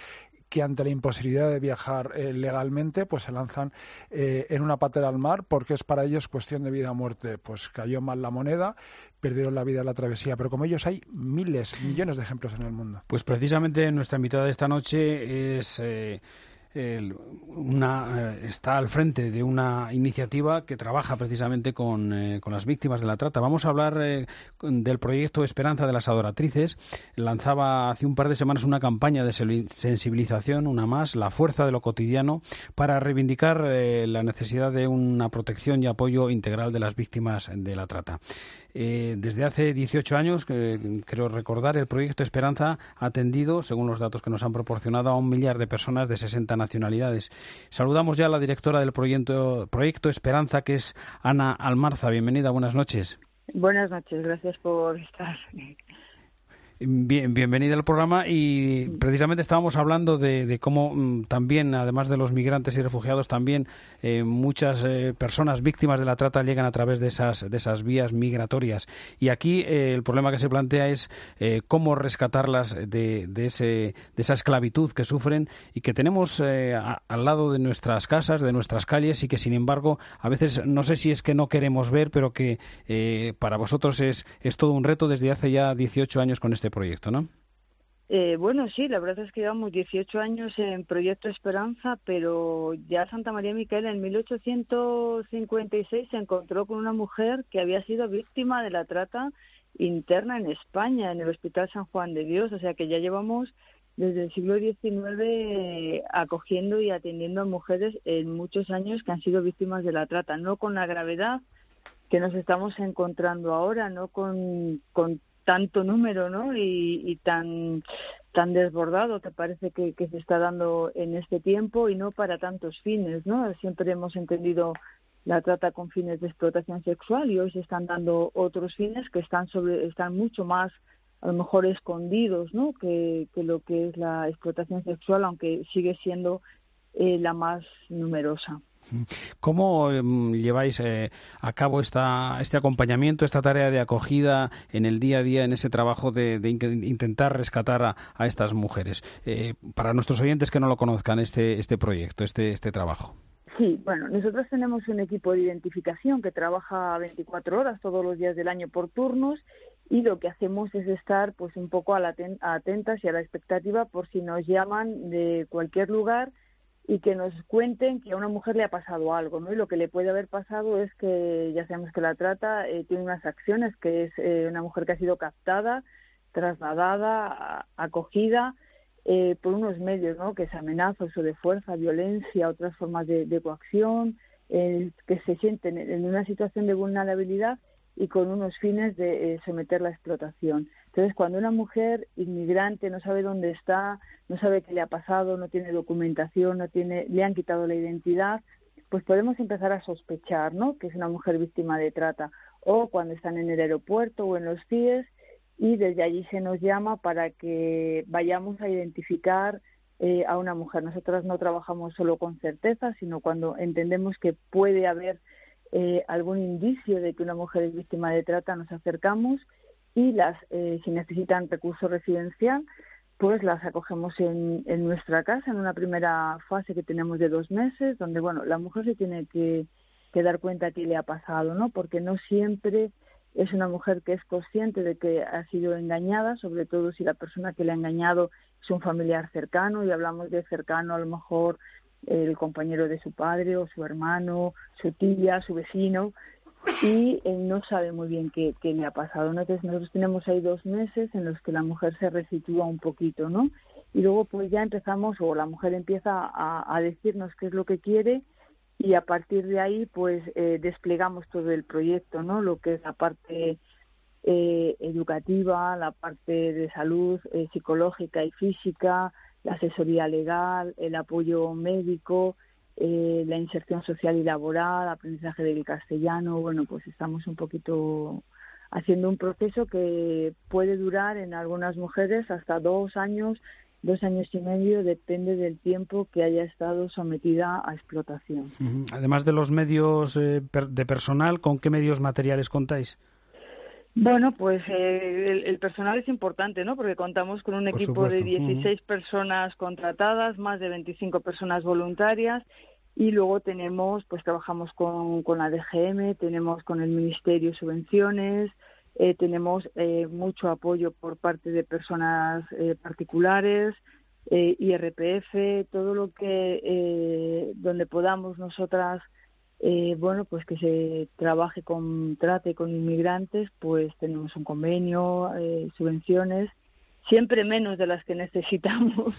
que ante la imposibilidad de viajar eh, legalmente, pues se lanzan eh, en una patera al mar, porque es para ellos cuestión de vida o muerte. Pues cayó mal la moneda, perdieron la vida en la travesía, pero como ellos hay miles, millones de ejemplos en el mundo. Pues precisamente nuestra invitada de esta noche es... Eh... El, una, eh, está al frente de una iniciativa que trabaja precisamente con, eh, con las víctimas de la trata. Vamos a hablar eh, del proyecto Esperanza de las Adoratrices. Lanzaba hace un par de semanas una campaña de sensibilización, una más, la fuerza de lo cotidiano, para reivindicar eh, la necesidad de una protección y apoyo integral de las víctimas de la trata. Eh, desde hace dieciocho años, eh, creo recordar, el proyecto Esperanza ha atendido, según los datos que nos han proporcionado, a un millar de personas de sesenta nacionalidades. Saludamos ya a la directora del proyecto, proyecto Esperanza, que es Ana Almarza. Bienvenida, buenas noches. Buenas noches, gracias por estar. Bien, bienvenida al programa y precisamente estábamos hablando de, de cómo mm, también, además de los migrantes y refugiados, también eh, muchas eh, personas víctimas de la trata llegan a través de esas, de esas vías migratorias. Y aquí eh, el problema que se plantea es eh, cómo rescatarlas de, de, ese, de esa esclavitud que sufren y que tenemos eh, a, al lado de nuestras casas, de nuestras calles, y que sin embargo a veces no sé si es que no queremos ver, pero que eh, para vosotros es, es todo un reto desde hace ya dieciocho años con este proyecto, ¿no? Eh, bueno, sí, la verdad es que llevamos dieciocho años en Proyecto Esperanza, pero ya Santa María Micaela en mil ochocientos cincuenta y seis se encontró con una mujer que había sido víctima de la trata interna en España, en el Hospital San Juan de Dios, o sea que ya llevamos desde el siglo diecinueve acogiendo y atendiendo a mujeres en muchos años que han sido víctimas de la trata, no con la gravedad que nos estamos encontrando ahora, no con, con tanto número, ¿no? Y, y tan tan desbordado que parece que, que se está dando en este tiempo, y no para tantos fines, ¿no? Siempre hemos entendido la trata con fines de explotación sexual, y hoy se están dando otros fines que están sobre están mucho más a lo mejor escondidos, ¿no? Que, que lo que es la explotación sexual, aunque sigue siendo eh, la más numerosa. ¿Cómo eh, lleváis eh, a cabo esta, este acompañamiento, esta tarea de acogida en el día a día, en ese trabajo de, de in- intentar rescatar a, a estas mujeres? Eh, para nuestros oyentes que no lo conozcan, este, este proyecto, este, este trabajo. Sí, bueno, nosotros tenemos un equipo de identificación que trabaja veinticuatro horas todos los días del año por turnos, y lo que hacemos es estar pues un poco a la ten- atentas y a la expectativa por si nos llaman de cualquier lugar y que nos cuenten que a una mujer le ha pasado algo, ¿no? Y lo que le puede haber pasado es que ya sabemos que la trata eh, tiene unas acciones, que es eh, una mujer que ha sido captada, trasladada, a, acogida eh, por unos medios, ¿no? Que es amenaza, uso de fuerza, violencia, otras formas de, de coacción, eh, que se sienten en una situación de vulnerabilidad y con unos fines de eh, someter la explotación. Entonces, cuando una mujer inmigrante no sabe dónde está, no sabe qué le ha pasado, no tiene documentación, no tiene, le han quitado la identidad, pues podemos empezar a sospechar, ¿no?, que es una mujer víctima de trata. O cuando están en el aeropuerto o en los C I E S, y desde allí se nos llama para que vayamos a identificar eh, a una mujer. Nosotras no trabajamos solo con certeza, sino cuando entendemos que puede haber eh, algún indicio de que una mujer es víctima de trata, nos acercamos, y las eh, si necesitan recurso residencial, pues las acogemos en, en nuestra casa en una primera fase que tenemos de dos meses, donde bueno, la mujer se tiene que, que dar cuenta que le ha pasado, ¿no? Porque no siempre es una mujer que es consciente de que ha sido engañada, sobre todo si la persona que le ha engañado es un familiar cercano, y hablamos de cercano a lo mejor el compañero de su padre o su hermano, su tía, su vecino, y él no sabe muy bien qué, qué le ha pasado, ¿no? Entonces nosotros tenemos ahí dos meses en los que la mujer se resitúa un poquito, ¿no? Y luego pues ya empezamos, o la mujer empieza a, a decirnos qué es lo que quiere, y a partir de ahí pues eh, desplegamos todo el proyecto, ¿no? Lo que es la parte eh, educativa, la parte de salud eh, psicológica y física, la asesoría legal, el apoyo médico, Eh, la inserción social y laboral, aprendizaje del castellano. Bueno, pues estamos un poquito haciendo un proceso que puede durar en algunas mujeres hasta dos años, dos años y medio, depende del tiempo que haya estado sometida a explotación. Además de los medios eh, de personal, ¿con qué medios materiales contáis? Bueno, pues eh, el, el personal es importante, ¿no? Porque contamos con un Por equipo supuesto. de dieciséis uh-huh. personas contratadas, más de veinticinco personas voluntarias, y luego tenemos, pues trabajamos con, con la D G M, tenemos con el Ministerio subvenciones, eh, tenemos eh, mucho apoyo por parte de personas eh, particulares, eh, I R P F, todo lo que eh, donde podamos nosotras Eh, bueno, pues que se trabaje con trate con inmigrantes, pues tenemos un convenio, eh, subvenciones, siempre menos de las que necesitamos.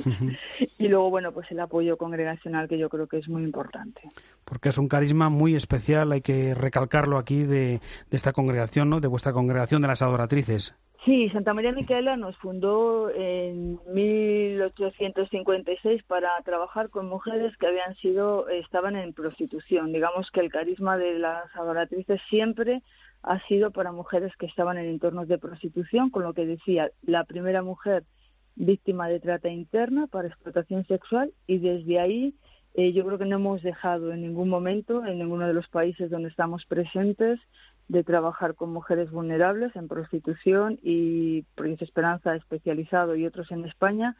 Y luego, bueno, pues el apoyo congregacional, que yo creo que es muy importante. Porque es un carisma muy especial, hay que recalcarlo aquí, de, de esta congregación, ¿no? De vuestra congregación de las adoratrices. Sí, Santa María Micaela nos fundó en mil ochocientos cincuenta y seis para trabajar con mujeres que habían sido, estaban en prostitución. Digamos que el carisma de las adoratrices siempre ha sido para mujeres que estaban en entornos de prostitución, con lo que decía, la primera mujer víctima de trata interna para explotación sexual, y desde ahí eh, yo creo que no hemos dejado en ningún momento, en ninguno de los países donde estamos presentes, de trabajar con mujeres vulnerables en prostitución, y Proyecto Esperanza especializado y otros en España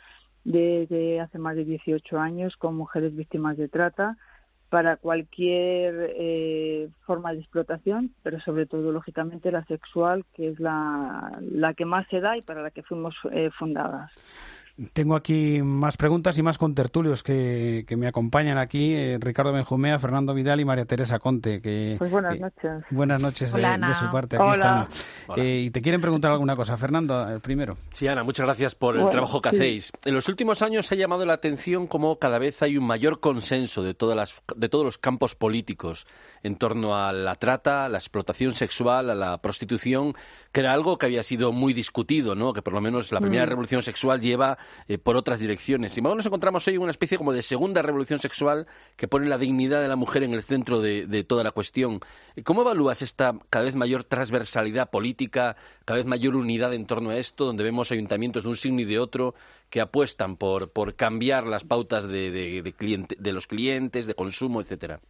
desde hace más de dieciocho años con mujeres víctimas de trata para cualquier eh, forma de explotación, pero sobre todo, lógicamente, la sexual, que es la, la que más se da y para la que fuimos eh, fundadas. Tengo aquí más preguntas y más contertulios que, que me acompañan aquí, eh, Ricardo Benjumea, Fernando Vidal y María Teresa Conte. Que, pues buenas que, noches. Buenas noches. Hola, de, de su parte, aquí Hola. están. Eh, y te quieren preguntar alguna cosa. Fernando, el primero. Sí, Ana, muchas gracias por el bueno, trabajo que sí. hacéis. En los últimos años ha llamado la atención cómo cada vez hay un mayor consenso de, todas las, de todos los campos políticos en torno a la trata, a la explotación sexual, a la prostitución, que era algo que había sido muy discutido, ¿no? Que por lo menos la primera mm. revolución sexual lleva eh, por otras direcciones. Sin embargo, nos encontramos hoy en una especie como de segunda revolución sexual que pone la dignidad de la mujer en el centro de, de toda la cuestión. ¿Cómo evalúas esta cada vez mayor transversalidad política, cada vez mayor unidad en torno a esto, donde vemos ayuntamientos de un signo y de otro que apuestan por, por cambiar las pautas de, de, de, cliente, de los clientes, de consumo, etcétera?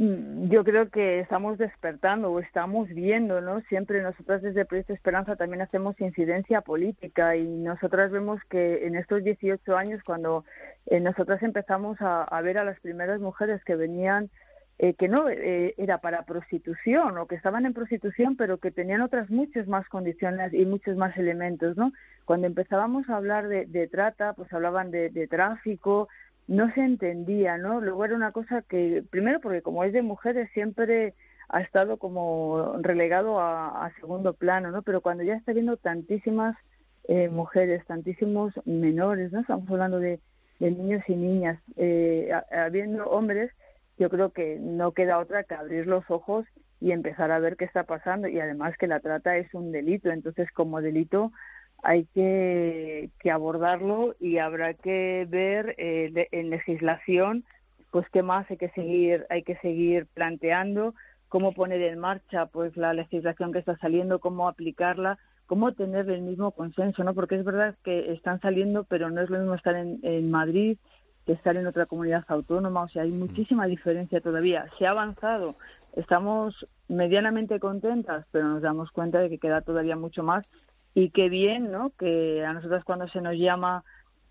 Yo creo que estamos despertando o estamos viendo, ¿no? Siempre nosotras desde Proyecto Esperanza también hacemos incidencia política, y nosotras vemos que en estos dieciocho años, cuando eh, nosotras empezamos a, a ver a las primeras mujeres que venían, eh, que no eh, era para prostitución o que estaban en prostitución, pero que tenían otras muchas más condiciones y muchos más elementos, ¿no? Cuando empezábamos a hablar de, de trata, pues hablaban de, de tráfico. No se entendía, ¿no? Luego era una cosa que, primero porque como es de mujeres, siempre ha estado como relegado a, a segundo plano, ¿no? Pero cuando ya está viendo tantísimas eh, mujeres, tantísimos menores, ¿no? Estamos hablando de, de niños y niñas, eh, habiendo hombres, yo creo que no queda otra que abrir los ojos y empezar a ver qué está pasando, y además que la trata es un delito, entonces como delito hay que, que abordarlo, y habrá que ver eh, de, en legislación pues qué más hay que seguir hay que seguir planteando, cómo poner en marcha pues la legislación que está saliendo, cómo aplicarla, cómo tener el mismo consenso, ¿no? Porque es verdad que están saliendo, pero no es lo mismo estar en, en Madrid que estar en otra comunidad autónoma, o sea, hay muchísima diferencia todavía. Se ha avanzado, estamos medianamente contentas, pero nos damos cuenta de que queda todavía mucho más. Y qué bien, ¿no? Que a nosotros cuando se nos llama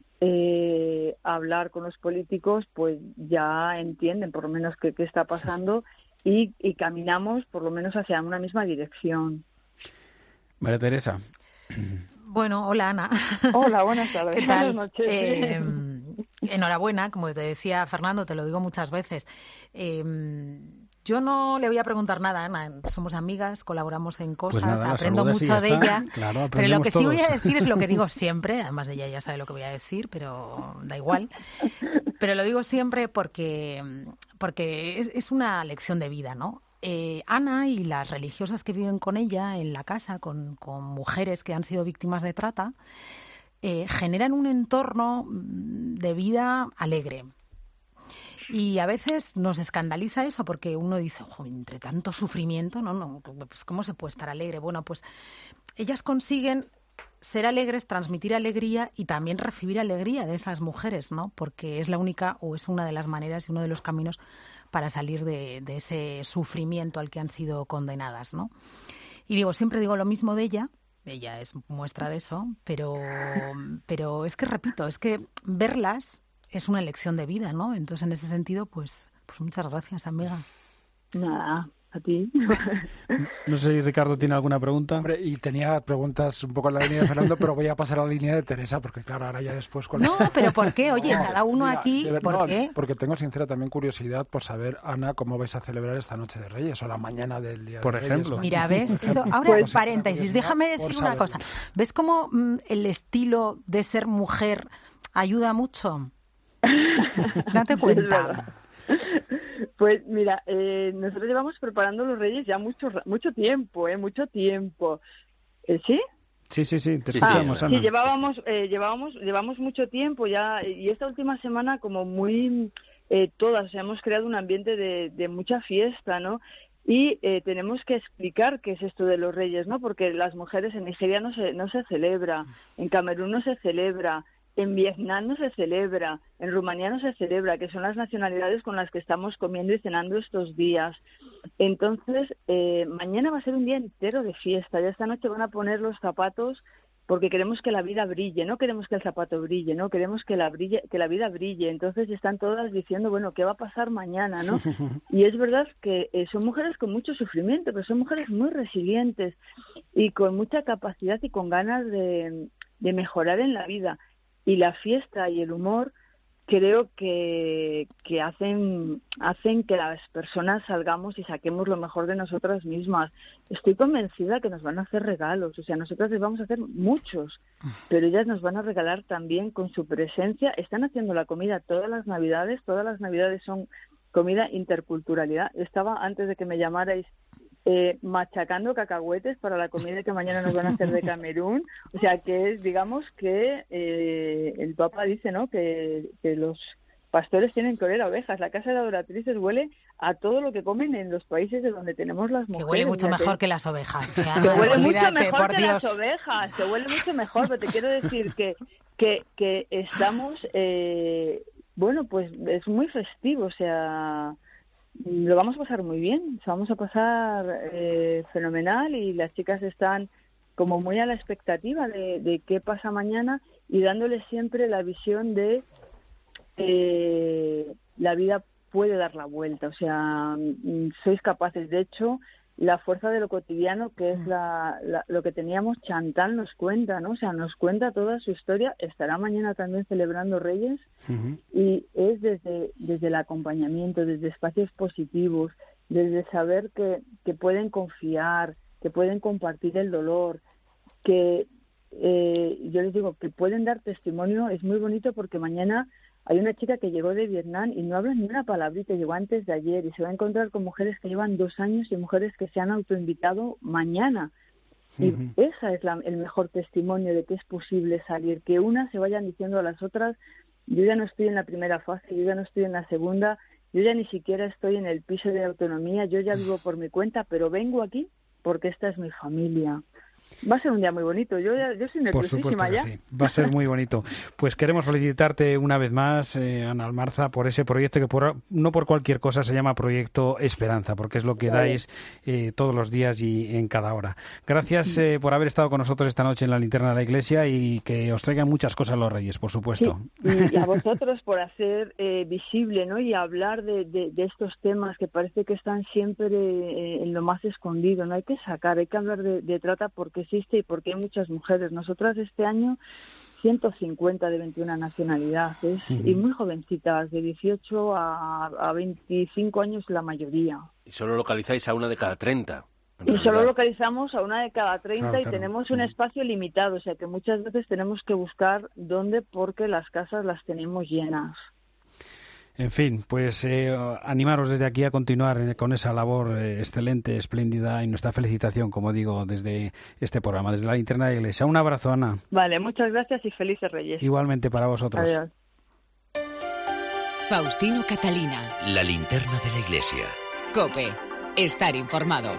eh, a hablar con los políticos, pues ya entienden por lo menos qué, qué está pasando, y, y caminamos por lo menos hacia una misma dirección. María Teresa. Bueno, hola Ana. Hola, buenas tardes. ¿Qué tal? Buenas noches. Eh, enhorabuena, como te decía Fernando, te lo digo muchas veces. Eh, Yo no le voy a preguntar nada, Ana. Somos amigas, colaboramos en cosas, pues nada, aprendo mucho de ella. Claro, pero lo que sí todos. voy a decir es lo que digo siempre. Además, ella ya sabe lo que voy a decir, pero da igual. Pero lo digo siempre porque, porque es, es una lección de vida, ¿no? Eh, Ana y las religiosas que viven con ella en la casa, con, con mujeres que han sido víctimas de trata, eh, generan un entorno de vida alegre. Y a veces nos escandaliza eso, porque uno dice, ojo, entre tanto sufrimiento, no, no, pues ¿cómo se puede estar alegre? Bueno, pues ellas consiguen ser alegres, transmitir alegría y también recibir alegría de esas mujeres, ¿no? Porque es la única, o es una de las maneras y uno de los caminos para salir de, de ese sufrimiento al que han sido condenadas, ¿no? Y digo, siempre digo lo mismo de ella, ella es muestra de eso, pero, pero es que repito, es que verlas es una elección de vida, ¿no? Entonces, en ese sentido, pues, pues muchas gracias, amiga. Nada, a ti. No sé si Ricardo tiene alguna pregunta. Hombre, y tenía preguntas un poco en la línea de Fernando, pero voy a pasar a la línea de Teresa, porque claro, ahora ya después... Con no, pero ¿por qué? Oye, no, cada uno mira, aquí, ver, ¿por no, qué? Porque tengo sincera también curiosidad por saber, Ana, cómo vais a celebrar esta noche de Reyes o la mañana del Día por de ejemplo. Reyes. Mira, ¿ves? Eso, ahora, pues, paréntesis, déjame decir una cosa. ¿Ves cómo mm, el estilo de ser mujer ayuda mucho? Date cuenta. Pues mira, eh, nosotros llevamos preparando los Reyes ya mucho mucho tiempo, ¿eh? Mucho tiempo. ¿Eh, ¿Sí? Sí, sí, sí, te sí, escuchamos, sí, Ana. Sí, llevábamos, eh, llevábamos, llevamos mucho tiempo ya, y esta última semana como muy eh, todas, o sea, hemos creado un ambiente de, de mucha fiesta, ¿no? Y eh, tenemos que explicar qué es esto de los Reyes, ¿no? Porque las mujeres en Nigeria no se, no se celebra, en Camerún no se celebra, en Vietnam no se celebra, en Rumanía no se celebra, que son las nacionalidades con las que estamos comiendo y cenando estos días. Entonces, eh, mañana va a ser un día entero de fiesta. Ya esta noche van a poner los zapatos porque queremos que la vida brille, no queremos que el zapato brille, no queremos que la brille, que la vida brille. Entonces están todas diciendo, bueno, ¿qué va a pasar mañana, no? Y es verdad que eh, son mujeres con mucho sufrimiento, pero son mujeres muy resilientes y con mucha capacidad y con ganas de, de mejorar en la vida. Y la fiesta y el humor creo que, que hacen, hacen que las personas salgamos y saquemos lo mejor de nosotras mismas. Estoy convencida que nos van a hacer regalos, o sea, nosotras les vamos a hacer muchos, pero ellas nos van a regalar también con su presencia. Están haciendo la comida todas las Navidades, todas las Navidades son comida interculturalidad. Estaba, antes de que me llamarais, Eh, machacando cacahuetes para la comida que mañana nos van a hacer de Camerún, o sea que es, digamos que eh, el Papa dice, ¿no?, que, que los pastores tienen que oler a ovejas. La casa de adoratrices huele a todo lo que comen en los países de donde tenemos las mujeres. Que huele mucho ya mejor te... que las ovejas. Que Ana, huele olvídate, mucho mejor por que Dios. las ovejas, que huele mucho mejor, pero te quiero decir que que, que estamos, eh, bueno, pues es muy festivo, o sea, lo vamos a pasar muy bien, vamos a pasar eh, fenomenal, y las chicas están como muy a la expectativa de, de qué pasa mañana y dándoles siempre la visión de eh, la vida puede dar la vuelta, o sea, sois capaces. De hecho, la fuerza de lo cotidiano, que es la, la, lo que teníamos, Chantal nos cuenta, ¿no? O sea, nos cuenta toda su historia. Estará mañana también celebrando Reyes, uh-huh. y es desde, desde el acompañamiento, desde espacios positivos, desde saber que, que pueden confiar, que pueden compartir el dolor, que eh, yo les digo que pueden dar testimonio. Es muy bonito porque mañana hay una chica que llegó de Vietnam y no habla ni una palabrita, llegó antes de ayer, y se va a encontrar con mujeres que llevan dos años y mujeres que se han autoinvitado mañana. Y uh-huh. esa es la, el mejor testimonio de que es posible salir, que unas se vayan diciendo a las otras, yo ya no estoy en la primera fase, yo ya no estoy en la segunda, yo ya ni siquiera estoy en el piso de autonomía, yo ya vivo por mi cuenta, pero vengo aquí porque esta es mi familia. Va a ser un día muy bonito. Yo, yo soy nerviosísima ya. Sí. Va a ser muy bonito. Pues queremos felicitarte una vez más, eh, Ana Almarza, por ese proyecto que por, no por cualquier cosa se llama Proyecto Esperanza, porque es lo que dais eh, todos los días y en cada hora. Gracias eh, por haber estado con nosotros esta noche en la Linterna de la Iglesia, y que os traigan muchas cosas los Reyes, por supuesto. Sí. Y a vosotros por hacer eh, visible, ¿no?, y hablar de, de, de estos temas que parece que están siempre eh, en lo más escondido. No hay que sacar, hay que hablar de, de trata porque existe y porque hay muchas mujeres. Nosotras este año ciento cincuenta de veintiuna nacionalidades, sí. y muy jovencitas, de dieciocho a, a veinticinco años la mayoría. Y solo localizáis a una de cada treinta. Y solo localizamos a una de cada treinta, claro, y claro. tenemos un espacio limitado, o sea que muchas veces tenemos que buscar dónde, porque las casas las tenemos llenas. En fin, pues eh, animaros desde aquí a continuar con esa labor eh, excelente, espléndida, y nuestra felicitación, como digo, desde este programa, desde la Linterna de la Iglesia. Un abrazo, Ana. Vale, muchas gracias y felices Reyes. Igualmente para vosotros. Adiós. Faustino Catalina. La Linterna de la Iglesia. COPE. Estar informado.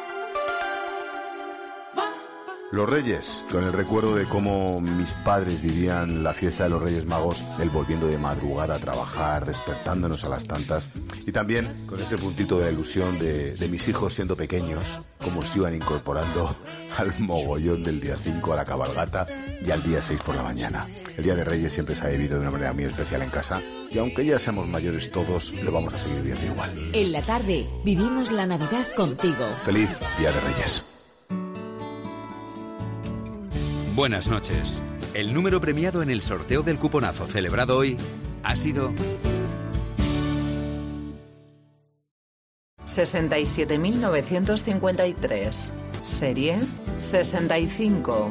Los Reyes, con el recuerdo de cómo mis padres vivían la fiesta de los Reyes Magos, el volviendo de madrugada a trabajar, despertándonos a las tantas, Y también con ese puntito de la ilusión de, de mis hijos siendo pequeños, cómo se iban incorporando al mogollón del día cinco a la cabalgata y al día seis por la mañana. El Día de Reyes siempre se ha vivido de una manera muy especial en casa y aunque ya seamos mayores todos, lo vamos a seguir viendo igual. En la tarde vivimos la Navidad contigo. Feliz Día de Reyes. Buenas noches. El número premiado en el sorteo del cuponazo celebrado hoy ha sido sesenta y siete mil novecientos cincuenta y tres. Serie sesenta y cinco.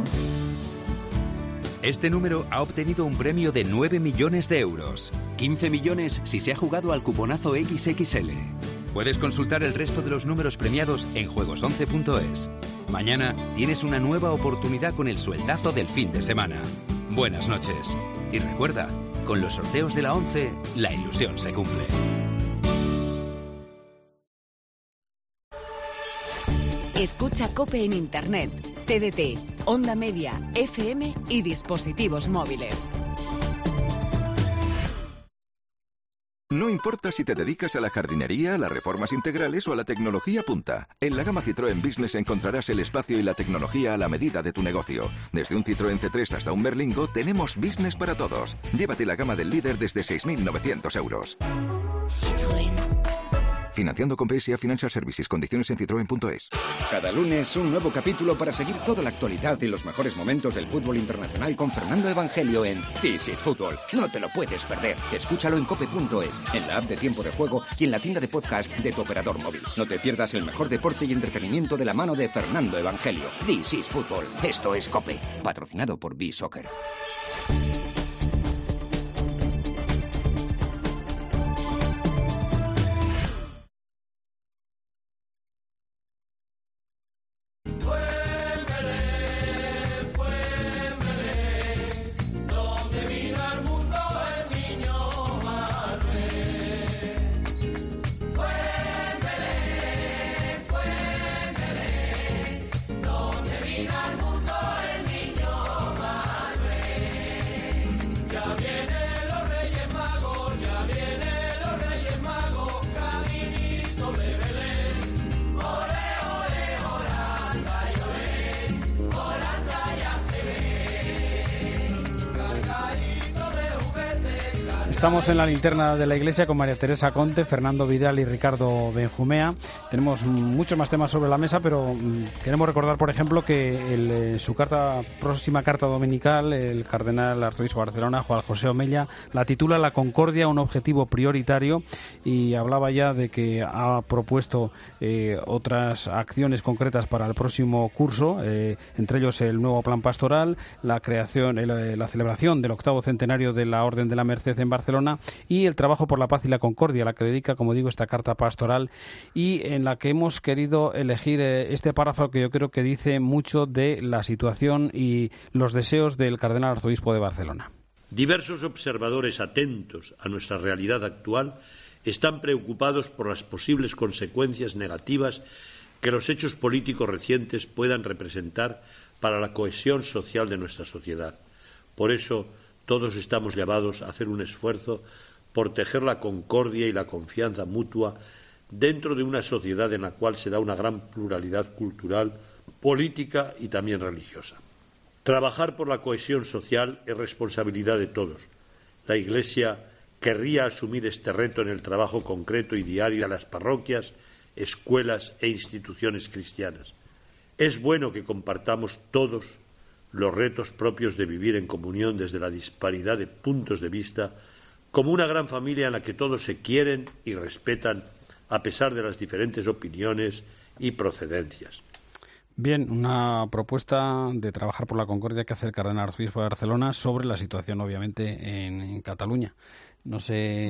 Este número ha obtenido un premio de nueve millones de euros. quince millones si se ha jugado al cuponazo equis equis ele. Puedes consultar el resto de los números premiados en juegos once punto es. Mañana tienes una nueva oportunidad con el sueldazo del fin de semana. Buenas noches. Y recuerda, con los sorteos de la once, la ilusión se cumple. Escucha COPE en Internet, T D T, Onda Media, F M y dispositivos móviles. No importa si te dedicas a la jardinería, a las reformas integrales o a la tecnología punta. En la gama Citroën Business encontrarás el espacio y la tecnología a la medida de tu negocio. Desde un Citroën ce tres hasta un Berlingo, tenemos business para todos. Llévate la gama del líder desde seis mil novecientos euros. Citroën. Financiando con P S A Financial Services. Condiciones en citroen punto es. Cada lunes un nuevo capítulo para seguir toda la actualidad y los mejores momentos del fútbol internacional con Fernando Evangelio en This is Fútbol. No te lo puedes perder. Escúchalo en cope punto es, en la app de Tiempo de Juego y en la tienda de podcast de tu operador móvil. No te pierdas el mejor deporte y entretenimiento de la mano de Fernando Evangelio. This is Fútbol. Esto es COPE. Patrocinado por B-Soccer. Estamos en la linterna de la iglesia con María Teresa Conte, Fernando Vidal y Ricardo Benjumea. Tenemos muchos más temas sobre la mesa, pero queremos recordar, por ejemplo, que el, su carta próxima carta dominical, el cardenal arzobispo de Barcelona, Juan José Omella, la titula La Concordia, un objetivo prioritario, y hablaba ya de que ha propuesto eh, otras acciones concretas para el próximo curso, eh, entre ellos el nuevo plan pastoral, la creación, el, la celebración del octavo centenario de la Orden de la Merced en Barcelona, y el trabajo por la paz y la concordia, a la que dedica, como digo, esta carta pastoral, y en la que hemos querido elegir eh, este párrafo que yo creo que dice mucho de la situación y los deseos del cardenal arzobispo de Barcelona. Diversos observadores atentos a nuestra realidad actual están preocupados por las posibles consecuencias negativas que los hechos políticos recientes puedan representar para la cohesión social de nuestra sociedad. Por eso, todos estamos llamados a hacer un esfuerzo por tejer la concordia y la confianza mutua dentro de una sociedad en la cual se da una gran pluralidad cultural, política y también religiosa. Trabajar por la cohesión social es responsabilidad de todos. La Iglesia querría asumir este reto en el trabajo concreto y diario de las parroquias, escuelas e instituciones cristianas. Es bueno que compartamos todos los retos propios de vivir en comunión desde la disparidad de puntos de vista, como una gran familia en la que todos se quieren y respetan a pesar de las diferentes opiniones y procedencias. Bien, una propuesta de trabajar por la concordia que hace el cardenal arzobispo de Barcelona sobre la situación, obviamente, en, en Cataluña. No sé...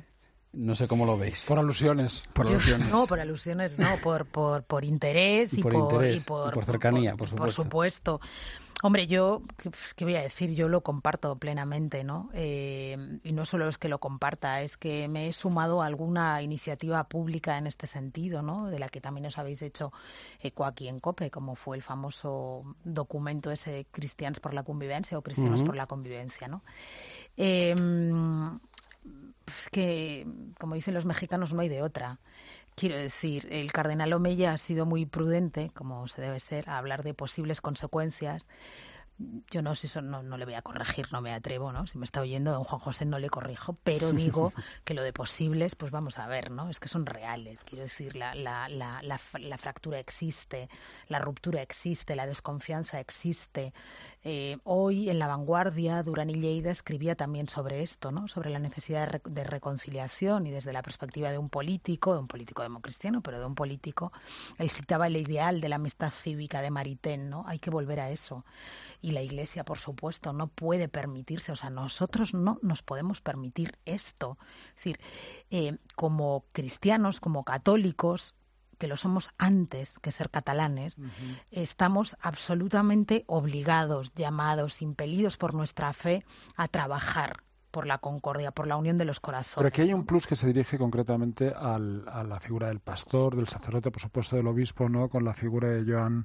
No sé cómo lo veis. Por alusiones. Por Yo, alusiones. No, por alusiones, no, por, por, por interés y, y, por, por, interés, y, por, y por cercanía, por, por supuesto. Por supuesto. Hombre, yo, ¿qué voy a decir? Yo lo comparto plenamente, ¿no? Eh, y no solo es que lo comparta, es que me he sumado a alguna iniciativa pública en este sentido, ¿no? De la que también os habéis hecho eco aquí en COPE, como fue el famoso documento ese Cristians por la Convivencia o Cristianos uh-huh. por la Convivencia, ¿no? Eh, que, como dicen los mexicanos, no hay de otra. Quiero decir, el cardenal Omeya ha sido muy prudente, como se debe ser, a hablar de posibles consecuencias. Yo no sé, eso no, no le voy a corregir, no me atrevo, ¿no? Si me está oyendo don Juan José no le corrijo, pero digo que lo de posibles, pues vamos a ver, ¿no? Es que son reales, quiero decir, la, la, la, la, la fractura existe, la ruptura existe, la desconfianza existe. Eh, hoy en La Vanguardia, Durán y Lleida escribía también sobre esto, ¿no? Sobre la necesidad de, re, de reconciliación, y desde la perspectiva de un político, de un político democristiano, pero de un político, él citaba el ideal de la amistad cívica de Maritain, ¿no? Hay que volver a eso. Y la Iglesia, por supuesto, no puede permitirse, o sea, nosotros no nos podemos permitir esto. Es decir, eh, como cristianos, como católicos, que lo somos antes que ser catalanes, uh-huh. estamos absolutamente obligados, llamados, impelidos por nuestra fe a trabajar por la concordia, por la unión de los corazones. Pero aquí hay un plus que se dirige concretamente al, a la figura del pastor, del sacerdote, por supuesto del obispo, ¿no? Con la figura de Joan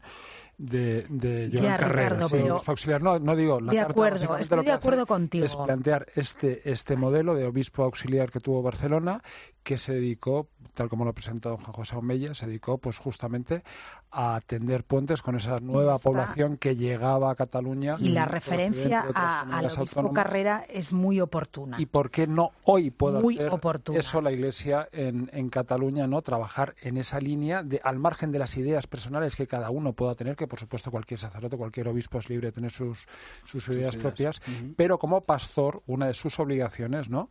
de, de Joan ya, Carreras, Ricardo, sí, pero... obispo auxiliar. No, no digo la de carta, acuerdo, estoy de acuerdo contigo. Es plantear este este modelo de obispo auxiliar que tuvo Barcelona, que se dedicó, tal como lo ha presentado Juan José Omeya, se dedicó pues justamente a tender puentes con esa nueva Está... población que llegaba a Cataluña. Y la referencia a, al obispo autónomas. Carrera es muy oportuna. ¿Y por qué no hoy puede muy hacer oportuna. eso la Iglesia en, en Cataluña, ¿no? Trabajar en esa línea, de, al margen de las ideas personales que cada uno pueda tener, que por supuesto cualquier sacerdote, cualquier obispo es libre de tener sus, sus, sus ideas, ideas propias, uh-huh. pero como pastor, una de sus obligaciones, ¿no?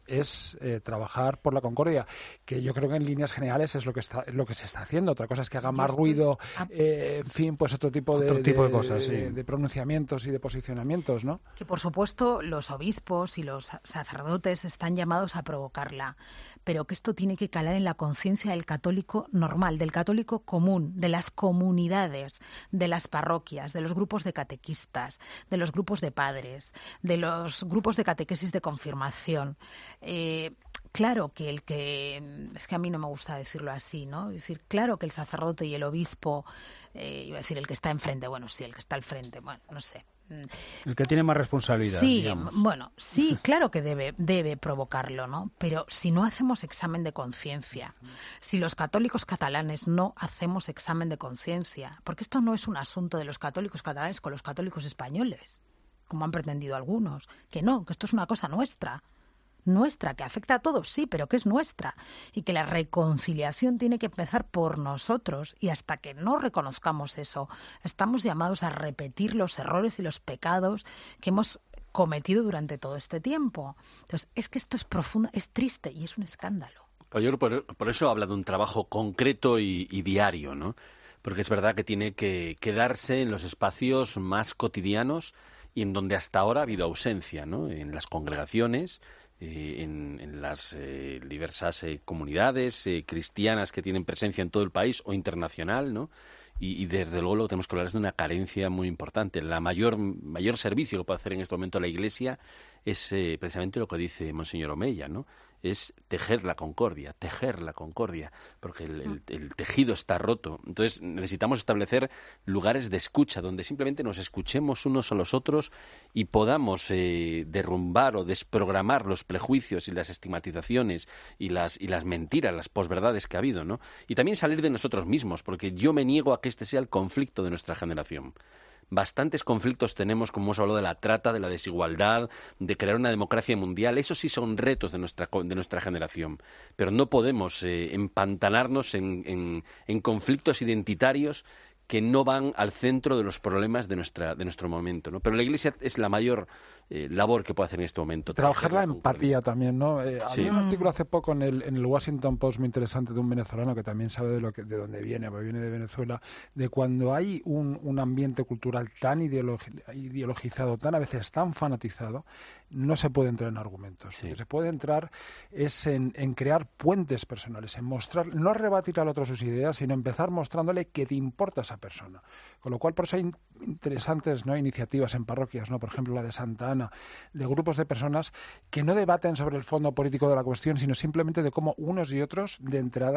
es eh, trabajar por la concordia, que yo creo que en líneas generales es lo que está es lo que se está haciendo. Otra cosa es que haga más ruido, eh, en fin, pues otro tipo de, otro tipo de, de cosas, de, sí. de pronunciamientos y de posicionamientos, ¿no? Que por supuesto los obispos y los sacerdotes están llamados a provocarla, pero que esto tiene que calar en la conciencia del católico normal, del católico común, de las comunidades, de las parroquias, de los grupos de catequistas, de los grupos de padres, de los grupos de catequesis de confirmación. Eh, Claro que el que, es que a mí no me gusta decirlo así, ¿no? Es decir, claro que el sacerdote y el obispo, eh, iba a decir el que está enfrente, bueno, sí, el que está al frente, bueno, no sé. El que tiene más responsabilidad, sí, digamos. Bueno, sí, claro que debe, debe provocarlo, ¿no? Pero si no hacemos examen de conciencia, si los católicos catalanes no hacemos examen de conciencia, porque esto no es un asunto de los católicos catalanes con los católicos españoles, como han pretendido algunos, que no, que esto es una cosa nuestra. Nuestra, que afecta a todos, sí, pero que es nuestra, y que la reconciliación tiene que empezar por nosotros, y hasta que no reconozcamos eso, estamos llamados a repetir los errores y los pecados que hemos cometido durante todo este tiempo. Entonces, es que esto es profundo, es triste y es un escándalo. Yo por, por eso habla de un trabajo concreto y, y diario, ¿no? Porque es verdad que tiene que quedarse en los espacios más cotidianos y en donde hasta ahora ha habido ausencia, ¿no? En las congregaciones, Eh, en, en las eh, diversas eh, comunidades eh, cristianas que tienen presencia en todo el país o internacional, ¿no? Y, y desde luego lo que tenemos que hablar es de una carencia muy importante. La mayor mayor servicio que puede hacer en este momento la Iglesia es eh, precisamente lo que dice Monseñor Omeya, ¿no? Es tejer la concordia, tejer la concordia, porque el, el, el tejido está roto. Entonces necesitamos establecer lugares de escucha, donde simplemente nos escuchemos unos a los otros y podamos eh, derrumbar o desprogramar los prejuicios y las estigmatizaciones y las, y las mentiras, las posverdades que ha habido, ¿no? Y también salir de nosotros mismos, porque yo me niego a que este sea el conflicto de nuestra generación. Bastantes conflictos tenemos, como hemos hablado de la trata, de la desigualdad, de crear una democracia mundial. Esos sí son retos de nuestra, de nuestra generación. Pero no podemos eh, empantanarnos en, en, en conflictos identitarios que no van al centro de los problemas de nuestra de nuestro momento, ¿no? Pero la Iglesia es la mayor eh, labor que puede hacer en este momento. Trabajar la empatía también, ¿no? Eh, sí. Había un artículo hace poco en el, en el Washington Post muy interesante de un venezolano que también sabe de lo que de dónde viene, porque viene de Venezuela, de cuando hay un, un ambiente cultural tan ideologi- ideologizado, tan a veces tan fanatizado, no se puede entrar en argumentos. Sí. Lo que se puede entrar es en, en crear puentes personales, en mostrar, no rebatir al otro sus ideas, sino empezar mostrándole que te importa esa persona. Con lo cual, por eso hay interesantes, ¿no?, iniciativas en parroquias, ¿no? Por ejemplo, la de Santa Ana, de grupos de personas que no debaten sobre el fondo político de la cuestión, sino simplemente de cómo unos y otros, de entrada,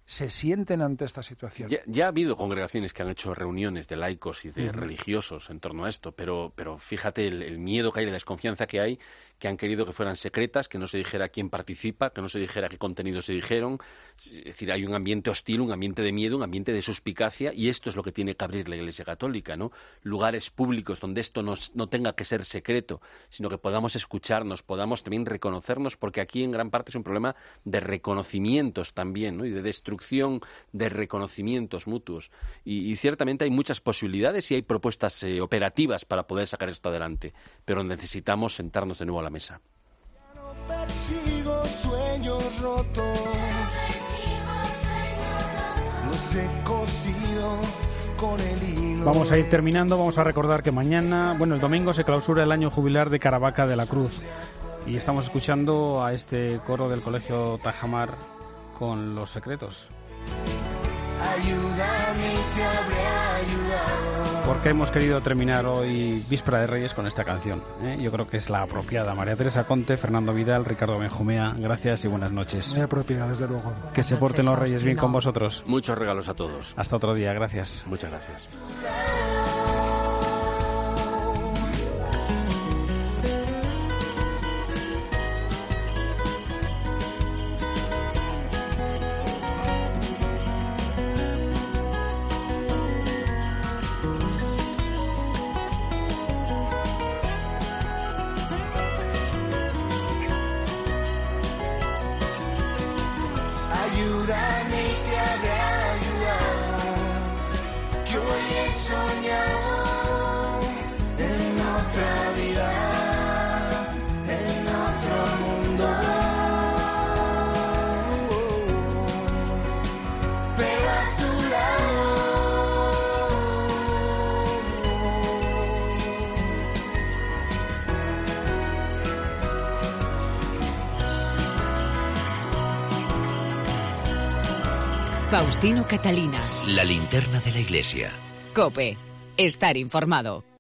se sienten ante esta situación. Ya, ya ha habido congregaciones que han hecho reuniones de laicos y de uh-huh. religiosos en torno a esto, pero, pero fíjate el, el miedo que hay, la desconfianza que hay, que han querido que fueran secretas, que no se dijera quién participa, que no se dijera qué contenidos se dijeron. Es decir, hay un ambiente hostil, un ambiente de miedo, un ambiente de suspicacia, y esto es lo que tiene que abrir la Iglesia Católica, ¿no? Lugares públicos donde esto no, no tenga que ser secreto, sino que podamos escucharnos, podamos también reconocernos, porque aquí en gran parte es un problema de reconocimientos también, ¿no? Y de destrucción de reconocimientos mutuos. Y, y ciertamente hay muchas posibilidades y hay propuestas eh, operativas para poder sacar esto adelante, pero necesitamos sentarnos de nuevo a la mesa. Persigo sueños rotos, los he cosido con el hilo. Vamos a ir terminando, vamos a recordar que mañana, bueno, el domingo se clausura el año jubilar de Caravaca de la Cruz y estamos escuchando a este coro del Colegio Tajamar con Los Secretos. Ayúdame, te habré ayudado. Porque hemos querido terminar hoy Víspera de Reyes con esta canción, ¿eh? Yo creo que es la apropiada. María Teresa Conte, Fernando Vidal, Ricardo Benjumea, gracias y buenas noches. Muy apropiada, desde luego. Que se porten los Reyes bien con vosotros. Muchos regalos a todos. Hasta otro día, gracias. Muchas gracias. Ayúdame, te habré ayudado, que hoy he soñado en otra vida, en otro mundo, pero a tu lado. Faustino Catalina. La linterna de la iglesia. COPE. Estar informado.